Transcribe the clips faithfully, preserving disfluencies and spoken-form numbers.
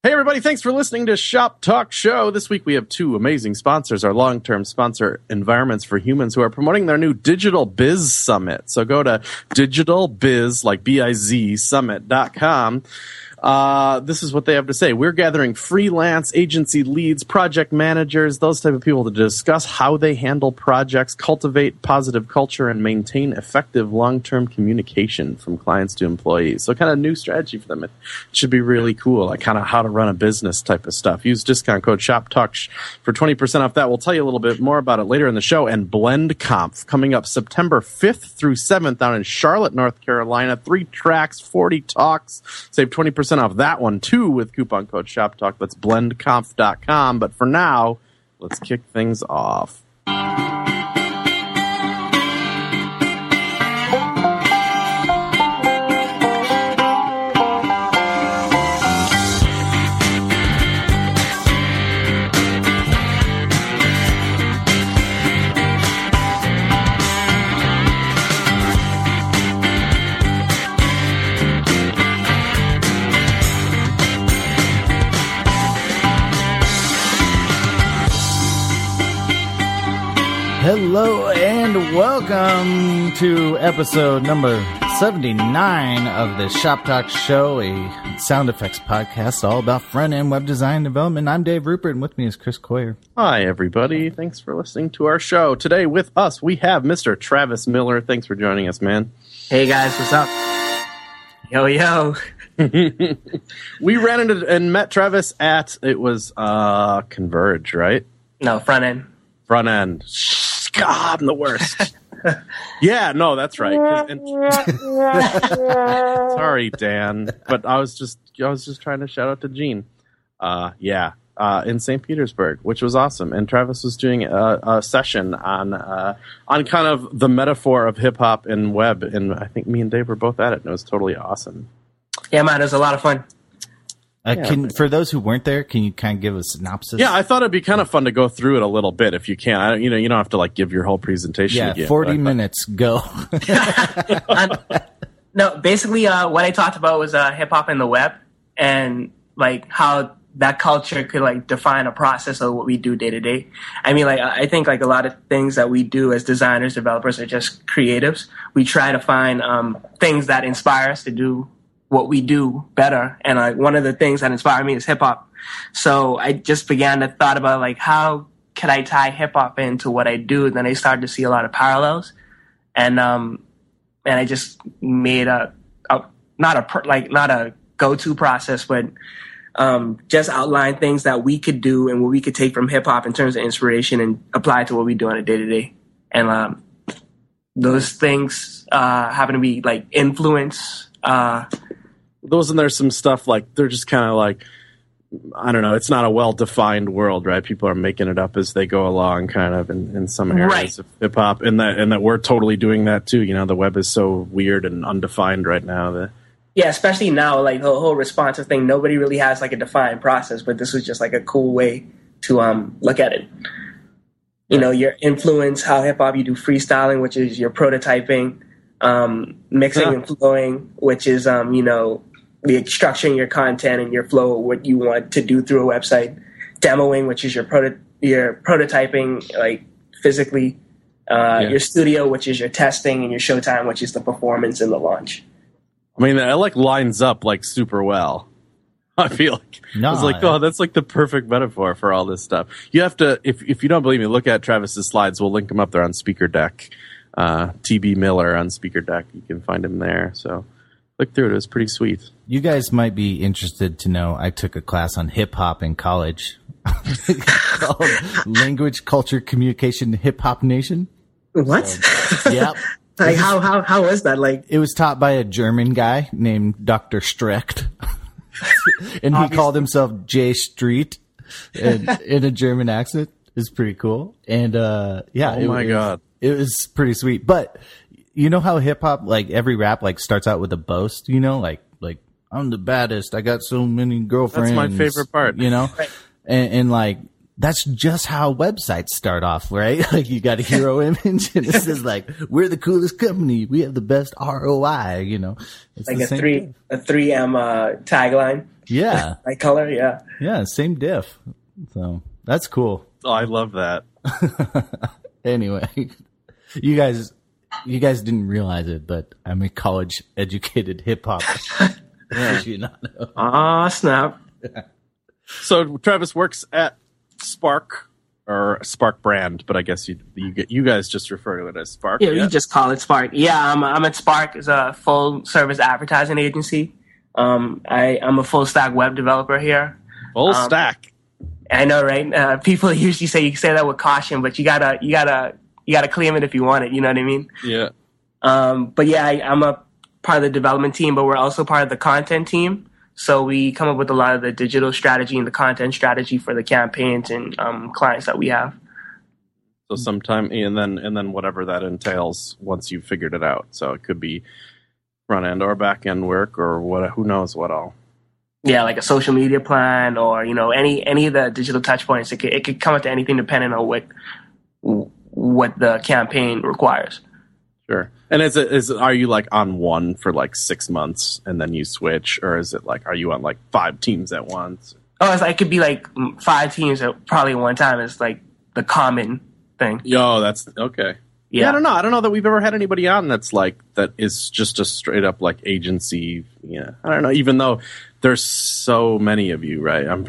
Hey, everybody. Thanks for listening to Shop Talk Show. This week we have two amazing sponsors. Our long-term sponsor, Environments for Humans, who are promoting their new Digital Biz Summit. So go to Digital Biz, like B I Z, summit dot com. Uh, this is what they have to say. We're gathering freelance agency leads, project managers, those type of people to discuss how they handle projects, cultivate positive culture, and maintain effective long-term communication from clients to employees. So kind of new strategy for them. It should be really cool, like kind of how to run a business type of stuff. Use discount code SHOPTALK for twenty percent off that. We'll tell you a little bit more about it later in the show. And BlendConf coming up September fifth through seventh down in Charlotte, North Carolina. Three tracks, forty talks. Save twenty percent off that one too with coupon code SHOPTALK. That's blend conf dot com. But for now, let's kick things off. Hello and welcome to episode number seventy-nine of the Shop Talk Show, a sound effects podcast all about front-end web design development. I'm Dave Rupert, and with me is Chris Coyer. Hi, everybody. Thanks for listening to our show. Today with us, we have Mister Travis Miller. Thanks for joining us, man. Hey, guys. What's up? Yo, yo. We ran into and met Travis at, it was uh, Converge, right? No, front end. Front end. God, I'm the worst. Yeah, no, that's right. And, sorry, Dan, but I was just I was just trying to shout out to Gene. Uh, yeah, uh, in Saint Petersburg, which was awesome. And Travis was doing a, a session on uh, on kind of the metaphor of hip hop and web, and I think me and Dave were both at it, and it was totally awesome. Yeah, man, it was a lot of fun. Uh, Yeah, can, but- for those who weren't there, can you kind of give a synopsis? Yeah, I thought it'd be kind of fun to go through it a little bit if you can. I, you know, you don't have to like give your whole presentation. Yeah, again, forty but I thought- minutes, go. um, no, basically, uh, what I talked about was uh, hip hop and the web, and like how that culture could like define a process of what we do day to day. I mean, like I think like a lot of things that we do as designers, developers, are just creatives. We try to find um, things that inspire us to do what we do better. And like one of the things that inspired me is hip hop. So I just began to thought about like how could I tie hip hop into what I do? And then I started to see a lot of parallels. And um and I just made a, a not a like not a go-to process, but um just outline things that we could do and what we could take from hip hop in terms of inspiration and apply it to what we do on a day-to-day. And um those things uh happen to be like influence, uh those and there's some stuff like they're just kind of like, I don't know, it's not a well-defined world, right? People are making it up as they go along kind of in, in some areas Right. of hip-hop, and that and that we're totally doing that too. You know, the web is so weird and undefined right now. That Yeah, especially now, like the whole responsive thing, nobody really has like a defined process, but this was just like a cool way to um look at it. You know, your influence, how hip hop, you do freestyling, which is your prototyping, um, mixing Yeah. and flowing, which is, um, you know, the structuring your content and your flow, what you want to do through a website, demoing, which is your proto- your prototyping, like physically, uh, Yeah. your studio, which is your testing, and your showtime, which is the performance and the launch. I mean, that like lines up like super well. I feel like No, I was like, oh, that's like the perfect metaphor for all this stuff. You have to, if if you don't believe me, look at Travis's slides. We'll link them up there on Speaker Deck. Uh, T B Miller on Speaker Deck. You can find him there. So look through it. It was pretty sweet. You guys might be interested to know I took a class on hip hop in college called Language, Culture, Communication, Hip Hop Nation. What? Yep. Like how how how was that? Like It was taught by a German guy named Doctor Strecht. And he called himself J Street in, in a German accent. It's pretty cool. And uh yeah, Oh it, my it God. Was, it was pretty sweet. But you know how hip hop, like every rap like starts out with a boast, you know, like like I'm the baddest. I got so many girlfriends. That's my favorite part. You know? Right. And, and like that's just how websites start off, right? Like you got a hero image and it says like, we're the coolest company. We have the best R O I, you know. It's like the a same three thing. a three M uh, tagline. Yeah. Light color, yeah. Yeah, same diff. So that's cool. Oh, I love that. Anyway, you guys, you guys didn't realize it, but I'm a college-educated hip hop. Yeah. You not know. Aw, snap. So Travis works at Spark or Spark Brand, but I guess you you, get, you guys just refer to it as Spark. Yeah, we just call it Spark. Yeah, I'm I'm at Spark. It's a full-service advertising agency. Um, I I'm a full-stack web developer here. Full um, stack. I know, right? Uh, people usually say you say that with caution, but you gotta you gotta you gotta claim it if you want it. You know what I mean? Yeah. Um, but yeah, I, I'm a part of the development team, but we're also part of the content team. So we come up with a lot of the digital strategy and the content strategy for the campaigns and um, clients that we have. So sometime, and then and then whatever that entails once you've figured it out. So it could be front end or back end work or what? Who knows what all. Yeah, like a social media plan or you know any any of the digital touch points. It could, it could come up to anything depending on what what the campaign requires. Sure. And is it is are you like on one for like six months and then you switch, or is it like are you on like five teams at once? Oh, it's like, it could be like five teams at probably one time. It's like the common thing. Yo, that's okay. Yeah. yeah, I don't know. I don't know that we've ever had anybody on that's like that is just a straight up like agency. Yeah, I don't know. Even though there's so many of you, right? I'm.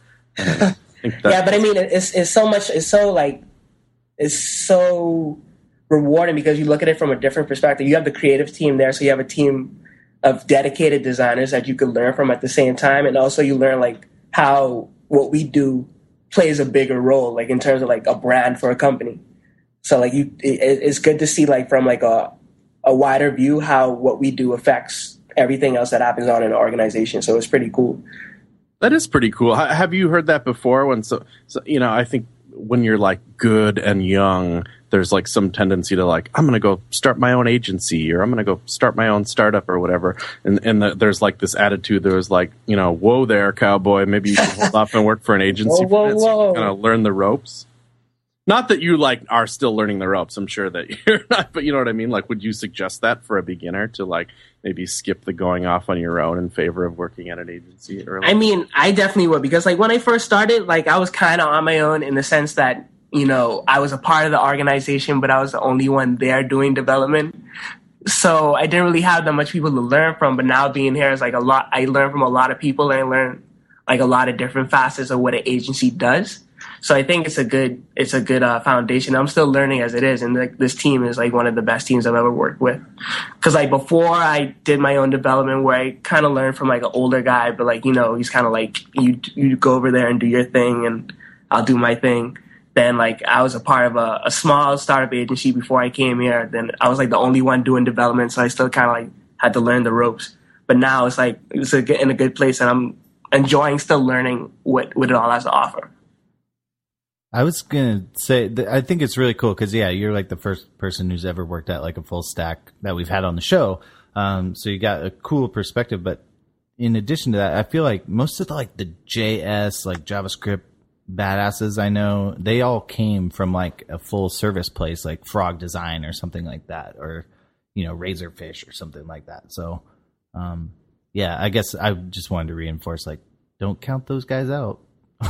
I think that, yeah, but I mean, it's it's so much. It's so like, it's so rewarding because you look at it from a different perspective. You have the creative team there, so you have a team of dedicated designers that you could learn from at the same time, and also you learn like how what we do plays a bigger role, like in terms of like a brand for a company. So like you, it, it's good to see like from like a a wider view how what we do affects everything else that happens on an organization. So it's pretty cool. That is pretty cool. Have you heard that before? When so, so you know, I think when you're like good and young, there's like some tendency to like, I'm going to go start my own agency or I'm going to go start my own startup or whatever. And and the, there's like this attitude. There was like, you know, whoa there, cowboy. Maybe you should hold off and work for an agency whoa, whoa, for that so whoa. you kind of learn the ropes. Not that you like are still learning the ropes. I'm sure that you're not, but you know what I mean? Like, would you suggest that for a beginner to like maybe skip the going off on your own in favor of working at an agency early? I mean, I definitely would because like when I first started, like I was kind of on my own in the sense that, you know, I was a part of the organization, but I was the only one there doing development. So I didn't really have that much people to learn from. But now being here is like a lot. I learn from a lot of people and I learn like a lot of different facets of what an agency does. So I think it's a good, it's a good uh, foundation. I'm still learning as it is, and like this team is like one of the best teams I've ever worked with. Because like before, I did my own development where I kind of learned from like an older guy, but like you know, he's kind of like you, you go over there and do your thing, and I'll do my thing. Then like I was a part of a, a small startup agency before I came here. Then I was like the only one doing development, so I still kind of like had to learn the ropes. But now it's like it's a, in a good place, and I'm enjoying still learning what what it all has to offer. I was gonna say, th- I think it's really cool because yeah, you're like the first person who's ever worked at like a full stack that we've had on the show. Um, so you got a cool perspective. But in addition to that, I feel like most of the, like the J S, like JavaScript badasses I know, they all came from like a full service place like Frog Design or something like that, or you know Razorfish or something like that. So um, yeah, I guess I just wanted to reinforce like don't count those guys out.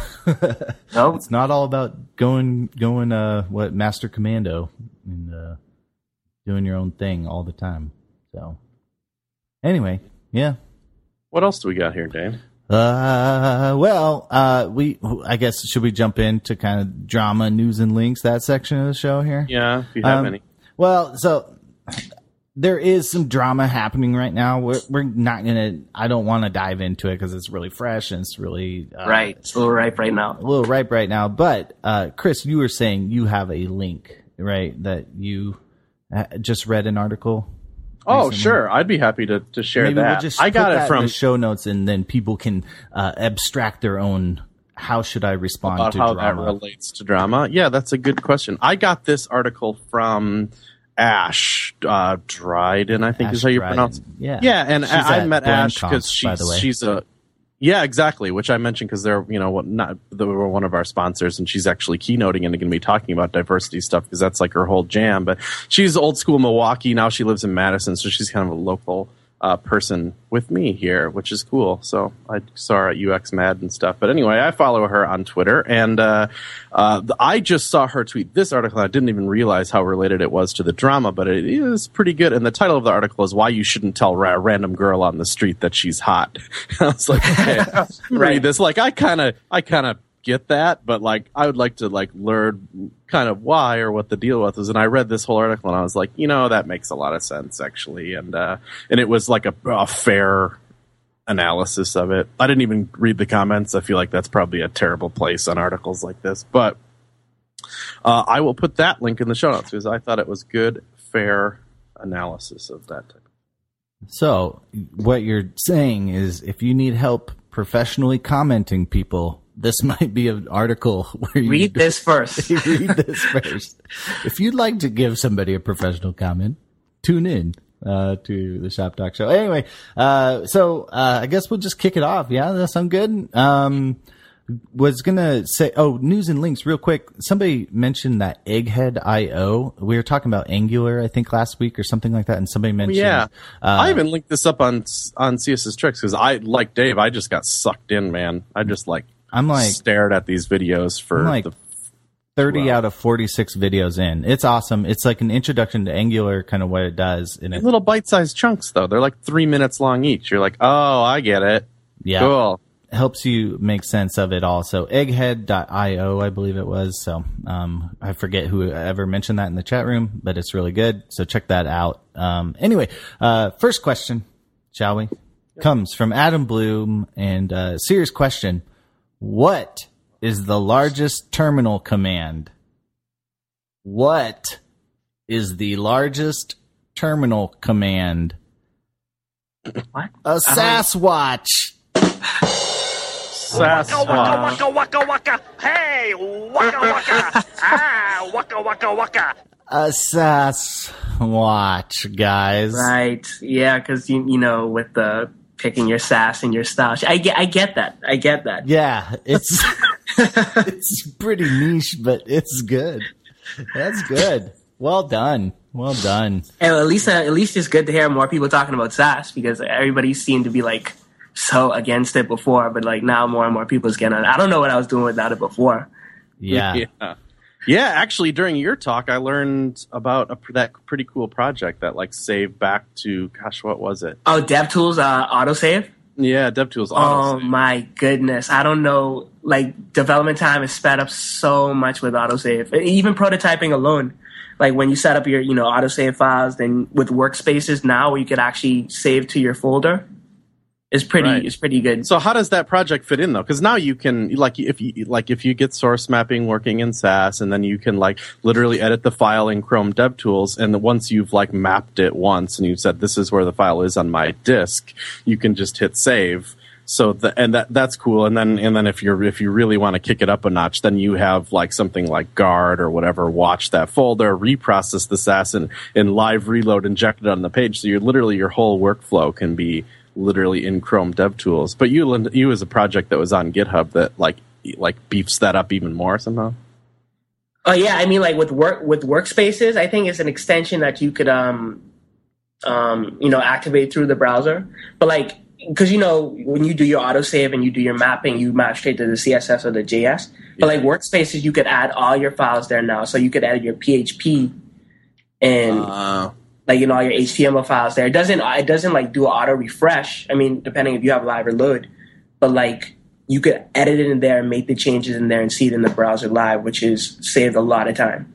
No, it's not all about going going uh what master commando and uh doing your own thing all the time. So anyway, yeah. What else do we got here, Dave? Uh well, uh we I guess should we jump into kind of drama, news and links, that section of the show here? Yeah, if you have um, any. Well, so there is some drama happening right now. We're we're not gonna. I don't want to dive into it because it's really fresh and it's really uh, right. It's a little ripe right now. A little ripe right now. But uh, Chris, you were saying you have a link, right? That you just read an article. Oh, recently. sure. I'd be happy to to share Maybe that. We'll just I got put it that from in the show notes, and then people can uh, abstract their own. How should I respond about to how drama? that relates to drama. Yeah, that's a good question. I got this article from Ash uh, Dryden, I think Ash is how you Dryden. pronounce it. Yeah, yeah, and She's I, I at met Glen Ash because Comps, by the she's way. she's a yeah, exactly, which I mentioned because they're you know what not they were one of our sponsors, and she's actually keynoting and going to be talking about diversity stuff because that's like her whole jam. But she's old school Milwaukee now. She lives in Madison, so she's kind of a local uh, person with me here, which is cool. So I saw her at U X Mad and stuff. But anyway, I follow her on Twitter, and uh, uh, I just saw her tweet this article. I didn't even realize how related it was to the drama, but it is pretty good. And the title of the article is "Why You Shouldn't Tell a Random Girl on the Street That She's Hot." I was like, okay, Right. read this. Like, I kind of, I kind of get that, but like, I would like to like learn kind of why or what the deal with is. And I read this whole article, and I was like, you know, that makes a lot of sense actually. And uh, and it was like a, a fair analysis of it. I didn't even read the comments. I feel like that's probably a terrible place on articles like this, but uh, I will put that link in the show notes because I thought it was good, fair analysis of that type. So what you're saying is if you need help professionally commenting people, this might be an article where you Read this first. read this first. If you'd like to give somebody a professional comment, tune in uh, to the Shop Talk Show. Anyway, uh, so uh, I guess we'll just kick it off. Yeah, that sound good. Um, was gonna say, oh, news and links real quick. Somebody mentioned that Egghead dot I O. We were talking about Angular, I think, last week or something like that, and somebody mentioned. Yeah, uh, I even linked this up on on C S S Tricks because I, like Dave, I just got sucked in, man. I just like I'm like stared at these videos for I'm like the thirty wow. out of forty-six videos in. It's awesome. It's like an introduction to Angular, kind of what it does. And it, little bite-sized chunks though. They're like three minutes long each. You're like, oh, I get it. yeah, Cool. helps you make sense of it all. So egghead dot I O, I believe it was. So um, I forget who ever mentioned that in the chat room, but it's really good. So check that out. Um, anyway, uh, first question, shall we? Comes from Adam Bloom, and uh, serious question. What is the largest terminal command? What is the largest terminal command? What? A Sasquatch. Sasquatch. Waka waka waka, hey, waka waka, ah, waka waka waka. A Sasquatch, guys. Right. Yeah, because you you know with the picking your sass and your style, I get I get that. I get that. Yeah, it's it's pretty niche, but it's good. That's good. Well done. Well done. And at least uh, at least it's good to hear more people talking about sass because everybody seemed to be like so against it before, but like now more and more people is getting on it. I don't know what I was doing without it before. Yeah. yeah. Yeah, actually, during your talk, I learned about a, that pretty cool project that like saved back to, gosh, what was it? Oh, DevTools uh, autosave. Yeah, DevTools Oh autosave. my goodness! I don't know. Like development time is sped up so much with autosave. Even prototyping alone, like when you set up your you know autosave files, then with workspaces now, where you could actually save to your folder, is pretty. Right. It's pretty good. So how does that project fit in though? Because now you can like if you like if you get source mapping working in Sass, and then you can like literally edit the file in Chrome DevTools, and then once you've like mapped it once and you've said this is where the file is on my disk, you can just hit save. So the, and that that's cool. And then and then if you're if you really want to kick it up a notch, then you have like something like Guard or whatever watch that folder, reprocess the Sass, and, and live reload inject it on the page. So you're literally your whole workflow can be literally in Chrome DevTools. But you you as a project that was on GitHub that like like beefs that up even more somehow. Oh yeah, I mean like with work with workspaces, I think it's an extension that you could um um you know activate through the browser. But like because you know when you do your autosave and you do your mapping, you map straight to the C S S or the J S. But like workspaces, you could add all your files there now. So you could add your P H P and Uh, like you know all your H T M L files there. It doesn't it doesn't like do auto refresh. I mean, depending if you have live or load, but like you could edit it in there and make the changes in there and see it in the browser live, which is saved a lot of time.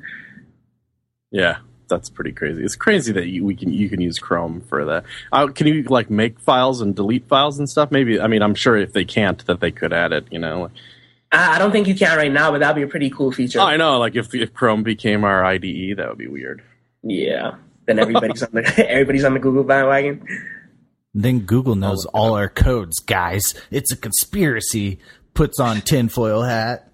yeah, that's pretty crazy. It's crazy that you we can you can use Chrome for that. Uh, can you like make files and delete files and stuff? Maybe I mean I'm sure if they can't that they could add it. You know. I, I don't think you can right now, but that'd be a pretty cool feature. Oh, I know. Like if if Chrome became our I D E, that would be weird. Yeah. Then everybody's on the everybody's on the Google bandwagon. Then Google knows all our codes, guys. It's a conspiracy. Puts on tinfoil hat.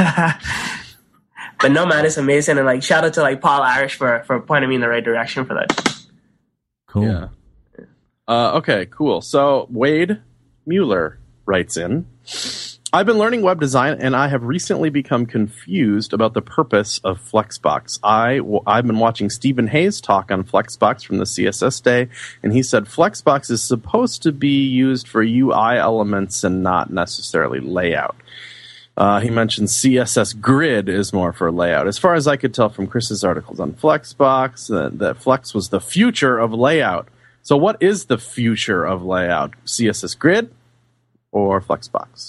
But no, man, it's amazing. And like, shout out to like Paul Irish for for pointing me in the right direction for that. Cool. Yeah. Uh, okay, cool. So Wade Mueller writes in, I've been learning web design, and I have recently become confused about the purpose of Flexbox. I, I've been watching Stephen Hayes talk on Flexbox from the C S S Day, and he said Flexbox is supposed to be used for U I elements and not necessarily layout. Uh, he mentioned C S S Grid is more for layout. As far as I could tell from Chris's articles on Flexbox, uh, that Flex was the future of layout. So what is the future of layout? C S S Grid or Flexbox?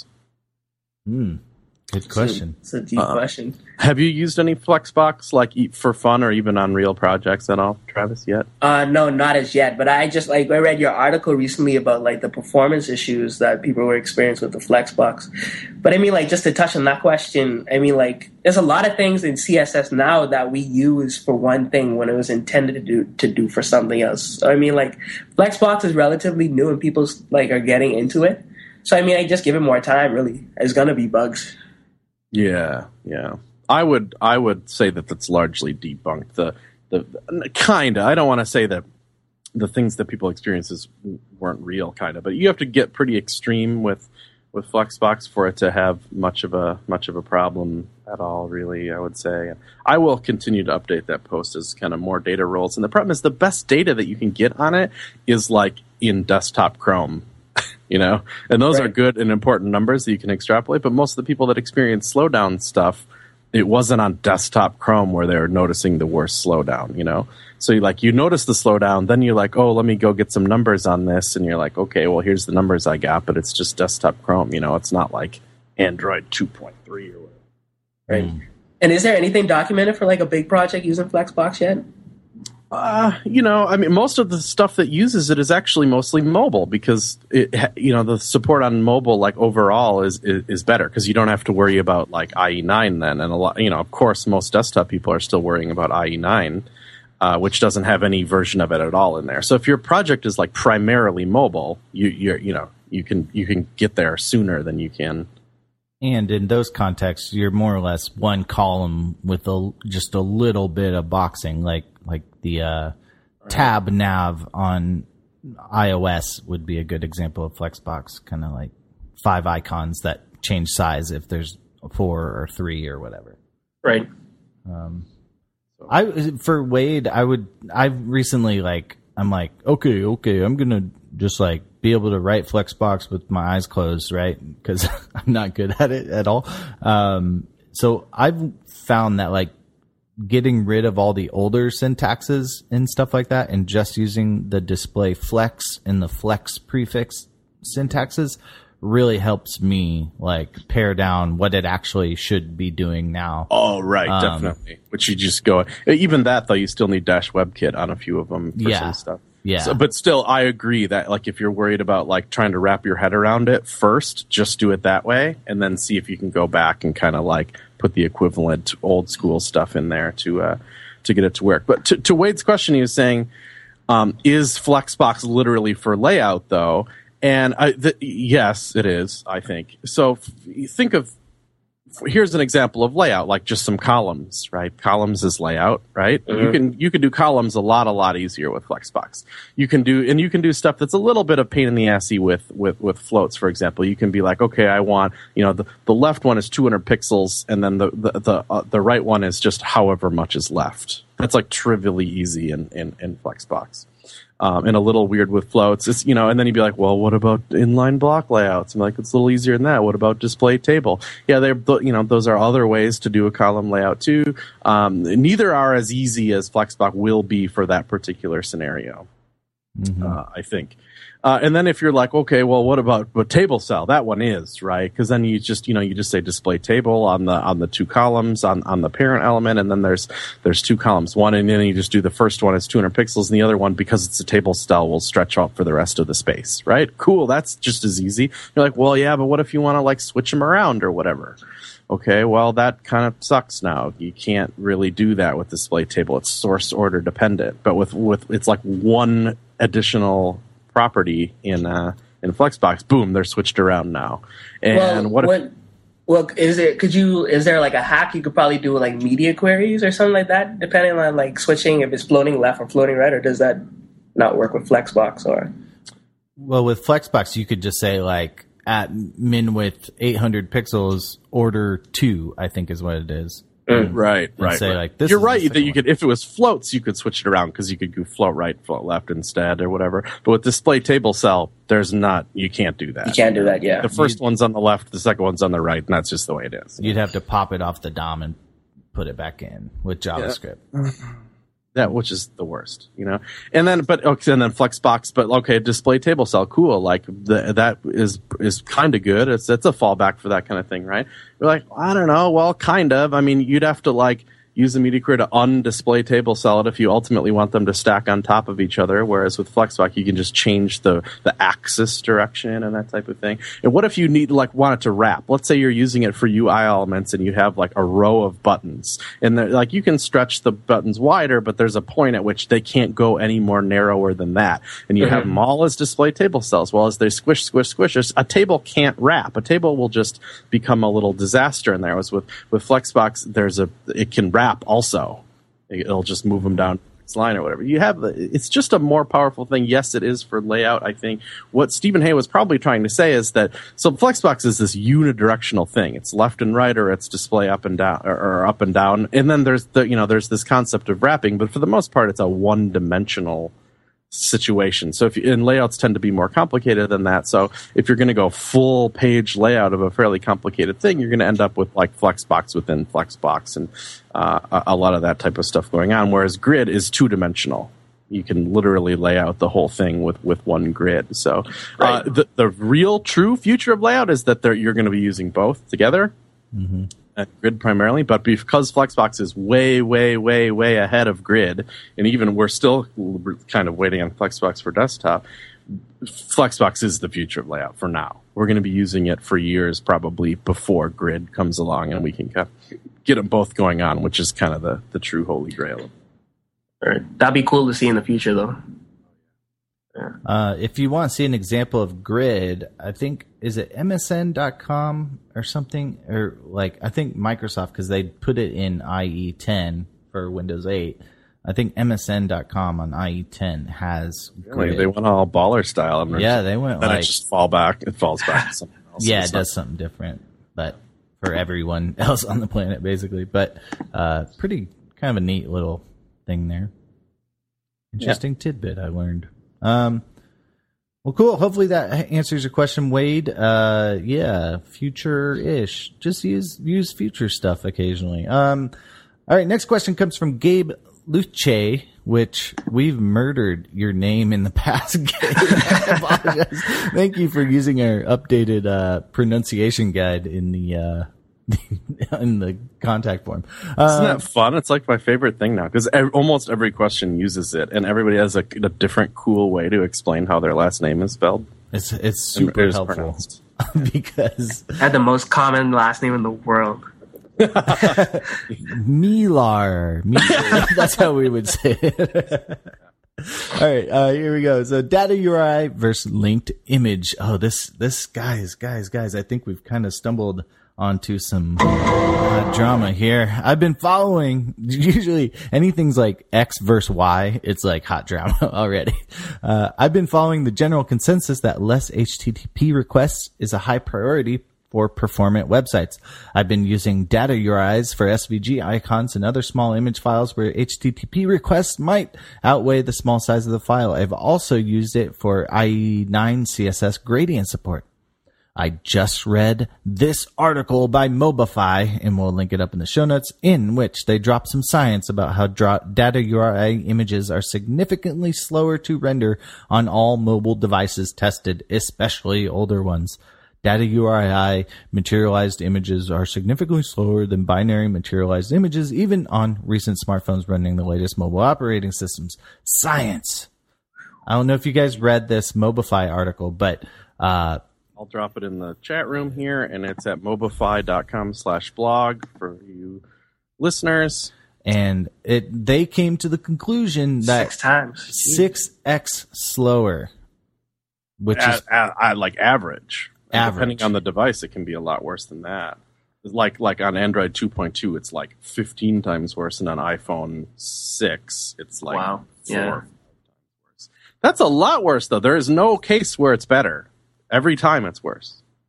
Hmm. Good question. It's a, it's a deep uh, question. Have you used any Flexbox, like for fun or even on real projects at all, Travis, yet? Uh, no, not as yet. But I just like I read your article recently about like the performance issues that people were experiencing with the Flexbox. But I mean, like just to touch on that question, I mean, like there's a lot of things in C S S now that we use for one thing when it was intended to do to do for something else. So I mean, like Flexbox is relatively new and people like are getting into it. So, I mean, I just give it more time, really. There's going to be bugs. Yeah, yeah. I would I would say that that's largely debunked. The, the, the kind of, I don't want to say that the things that people experiences weren't real, kind of, but you have to get pretty extreme with with Flexbox for it to have much of a much of a problem at all, really, I would say. I will continue to update that post as kind of more data rolls. And the problem is the best data that you can get on it is like in desktop Chrome. You know, and those right. are good and important numbers that you can extrapolate. But most of the people that experience slowdown stuff, it wasn't on desktop Chrome where they were noticing the worst slowdown, you know? So you like, you notice the slowdown, then you're like, oh, let me go get some numbers on this. And you're like, okay, well, here's the numbers I got, but it's just desktop Chrome, you know? It's not like Android two point three or whatever. Right. Mm. And is there anything documented for like a big project using Flexbox yet? Uh, you know, I mean, most of the stuff that uses it is actually mostly mobile because, it, you know, the support on mobile, like, overall is is, is better because you don't have to worry about, like, I E nine then. And, a lot, you know, of course, most desktop people are still worrying about I E nine, uh, which doesn't have any version of it at all in there. So if your project is, like, primarily mobile, you you're, you know, you can you can get there sooner than you can. And in those contexts, you're more or less one column with a, just a little bit of boxing, like like the uh, tab nav on iOS would be a good example of Flexbox, kind of like five icons that change size if there's four or three or whatever. Right. Um, I for Wade, I would I've recently like I'm like okay okay I'm gonna just like be able to write Flexbox with my eyes closed, right? Because I'm not good at it at all. Um, so I've found that like getting rid of all the older syntaxes and stuff like that and just using the display flex and the flex prefix syntaxes really helps me like pare down what it actually should be doing now. Oh, right. Um, definitely. Which you just go, even that though, you still need Dash WebKit on a few of them for yeah. some stuff. Yeah. So, but still, I agree that like if you're worried about like trying to wrap your head around it first, just do it that way, and then see if you can go back and kind of like put the equivalent old school stuff in there to uh, to get it to work. But to, to Wade's question, he was saying, um, is Flexbox literally for layout though? And I, th- yes, it is. I think so. F- think of. Here's an example of layout, like just some columns, right? Columns is layout, right? Mm-hmm. You can you can do columns a lot, a lot easier with Flexbox. You can do and you can do stuff that's a little bit of pain in the assy with with with floats, for example. You can be like, okay, I want, you know, the, the left one is two hundred pixels, and then the the the, uh, the right one is just however much is left. That's like trivially easy in in, in Flexbox. Um, and a little weird with floats. It's, you know, and then you'd be like, well, what about inline block layouts? I'm like, it's a little easier than that. What about display table? Yeah, they're, you know, those are other ways to do a column layout too. Um, neither are as easy as Flexbox will be for that particular scenario. Mm-hmm. Uh, I think. Uh, and then if you're like, okay, well, what about but table cell? That one is, right? Because then you just, you know, you just say display table on the on the two columns on, on the parent element, and then there's there's two columns. One, and then you just do the first one is two hundred pixels, and the other one, because it's a table cell, will stretch out for the rest of the space, right? Cool, that's just as easy. You're like, well, yeah, but what if you want to like switch them around or whatever? Okay, well, that kind of sucks now. You can't really do that with display table. It's source order dependent. But with, with it's like one additional property in uh, in Flexbox, boom, they're switched around now. And well, what if... What, well, is it, could you, is there like a hack you could probably do with like media queries or something like that, depending on like switching if it's floating left or floating right, or does that not work with Flexbox? Or well, with Flexbox, you could just say like, at min width eight hundred pixels, order two, I think is what it is. Mm. Right, And right. say, right. like, this You're is the right that second you one. could, if it was floats, you could switch it around because you could go float right, float left instead, or whatever. But with display table cell, there's not. You can't do that. You can't do that, yeah. The first one's on the left, the second one's on the right, and that's just the way it is. You'd have to pop it off the D O M and put it back in with JavaScript. That, which is the worst, you know. And then, but okay, and then Flexbox, but okay, display table cell, cool. Like the, that is is kind of good. It's it's a fallback for that kind of thing, right? We're like, I don't know. Well, kind of. I mean, you'd have to like use the Media Query to undisplay table cell it if you ultimately want them to stack on top of each other. Whereas with Flexbox, you can just change the the axis direction and that type of thing. And what if you need like want it to wrap? Let's say you're using it for U I elements and you have like a row of buttons, and they're- like you can stretch the buttons wider, but there's a point at which they can't go any more narrower than that. And you have them all as display table cells. Well, as they squish, squish, squish, a table can't wrap. A table will just become a little disaster in there. Whereas with with Flexbox, there's a it can wrap. Also, it'll just move them down its line or whatever. You have it's just a more powerful thing. Yes, it is for layout. I think what Stephen Hay was probably trying to say is that so Flexbox is this unidirectional thing. It's left and right, or it's display up and down, or, or up and down. And then there's the you know there's this concept of wrapping, but for the most part, it's a one-dimensional situation. So if you, and layouts tend to be more complicated than that. So if you're going to go full page layout of a fairly complicated thing, you're going to end up with like Flexbox within Flexbox and uh, a, a lot of that type of stuff going on. Whereas Grid is two dimensional. You can literally lay out the whole thing with, with one grid. So uh, the the real true future of layout is that they're, you're going to be using both together. Mm-hmm. Grid primarily, but because Flexbox is way, way, way, way ahead of Grid, and even we're still kind of waiting on Flexbox for desktop, Flexbox is the future of layout for now. We're going to be using it for years, probably before Grid comes along, and we can get them both going on, which is kind of the, the true holy grail. All right. That'd be cool to see in the future, though. Yeah. Uh, if you want to see an example of Grid, I think, is it M S N dot com or something? Or like, I think Microsoft, because they put it in I E ten for Windows eight. I think M S N dot com on I E ten has Grid. Really? They went all baller style. And yeah, they went then like... it just fall back. It falls back to something else. Yeah, it's it does something different, but for everyone else on the planet, basically. But uh, pretty kind of a neat little thing there. Interesting yeah. tidbit I learned. Um, well, cool. Hopefully that answers your question, Wade. Uh, yeah, future-ish. Just use use future stuff occasionally. Um, all right, next question comes from Gabe Luce, which we've murdered your name in the past. Gabe, I apologize. Thank you for using our updated uh, pronunciation guide in the uh, in the contact form. Isn't that fun? It's like my favorite thing now because ev- almost every question uses it, and everybody has a, a different, cool way to explain how their last name is spelled. It's it's super it's helpful pronounced. because I had the most common last name in the world. Milar. Milar. That's how we would say it. All right, uh, here we go. So data U R I versus linked image. Oh, this this guys, guys, guys. I think we've kind of stumbled onto some uh, drama here. I've been following, usually anything's like X versus Y, it's like hot drama already. Uh, I've been following the general consensus that less H T T P requests is a high priority for performant websites. I've been using data U R Is for S V G icons and other small image files where H T T P requests might outweigh the small size of the file. I've also used it for I E nine C S S gradient support. I just read this article by Mobify, and we'll link it up in the show notes, in which they drop some science about how dra- data U R I images are significantly slower to render on all mobile devices tested, especially older ones. Data U R I materialized images are significantly slower than binary materialized images, even on recent smartphones running the latest mobile operating systems. Science! I don't know if you guys read this Mobify article, but... uh I'll drop it in the chat room here, and it's at mobify.com slash blog for you listeners. And it they came to the conclusion that six times, six x slower, which at, is at, at like average. average. Depending on the device, it can be a lot worse than that. Like like on Android two point two, it's like fifteen times worse, and on iPhone six, it's like wow, four yeah. times worse. That's a lot worse, though. There is no case where it's better. Every time it's worse.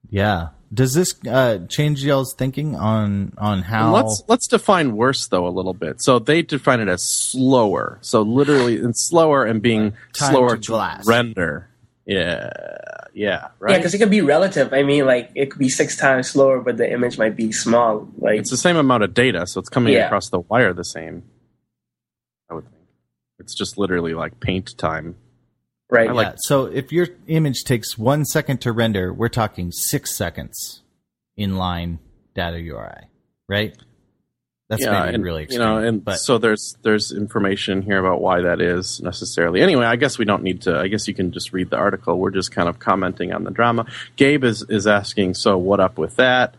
Yeah. Does this uh, change y'all's thinking on on how? Let's let's define worse though a little bit. So they define it as slower. So literally, it's slower and being Time slower to to, glass. render. Yeah, yeah, right. Yeah, because it could be relative. I mean, like it could be six times slower, but the image might be small. Like It's the same amount of data, so it's coming Yeah. across the wire the same. I would think it's just literally like paint time. right. I like- Yeah, so if your image takes one second to render, we're talking six seconds inline data U R I, right? That's maybe and, really you extreme. know, and but so there's there's information here about why that is necessarily. Anyway, I guess we don't need to. I guess you can just read the article. We're just kind of commenting on the drama. Gabe is is asking, so what up with that?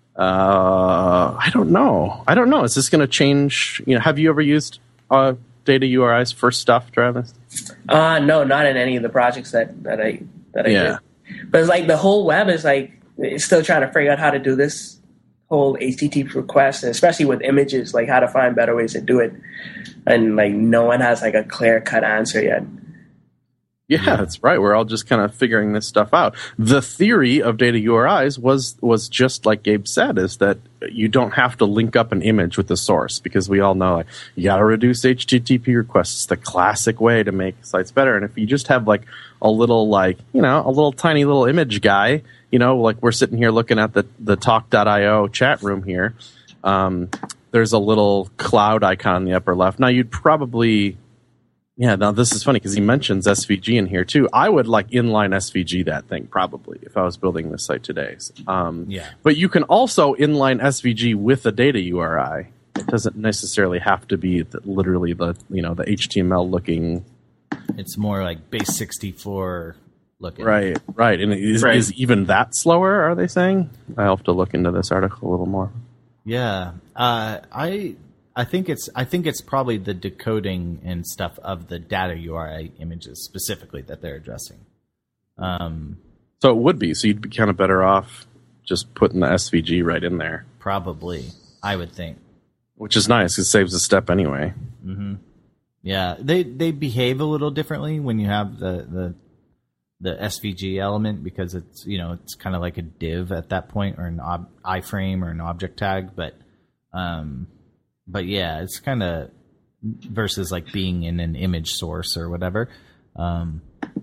Uh, I don't know. I don't know. Is this going to change? You know, have you ever used uh, data U R Is for stuff, Travis? Uh, no, not in any of the projects that, that I that I Yeah. did. But it's like the whole web is like it's still trying to figure out how to do this whole H T T P request, and especially with images, like how to find better ways to do it. And like no one has like a clear cut answer yet. Yeah, that's right. We're all just kind of figuring this stuff out. The theory of data U R Is was was just like Gabe said, is that you don't have to link up an image with the source, because we all know like you got to reduce H T T P requests. It's the classic way to make sites better. And if you just have like a little like you know a little tiny little image guy, you know, like we're sitting here looking at the the talk dot io chat room here. Um, there's a little cloud icon in the upper left. Now you'd probably Yeah, now this is funny because he mentions S V G in here too. I would like inline S V G that thing probably if I was building this site today. Um, Yeah. But you can also inline S V G with a data U R I. It doesn't necessarily have to be the, literally the you know the H T M L looking. it's more like base sixty-four looking. Right, right. And is, Right. is even that slower? Are they saying? I'll have to look into this article a little more. Yeah. Uh, I I think it's I think it's probably the decoding and stuff of the data U R I images specifically that they're addressing. Um, So it would be. So you'd be kind of better off just putting the S V G right in there, probably, I would think. which is nice. It saves a step anyway. Yeah, they they behave a little differently when you have the the the S V G element, because it's you know it's kind of like a div at that point, or an ob- iframe or an object tag, but um but yeah, it's kind of versus like being in an image source or whatever. Um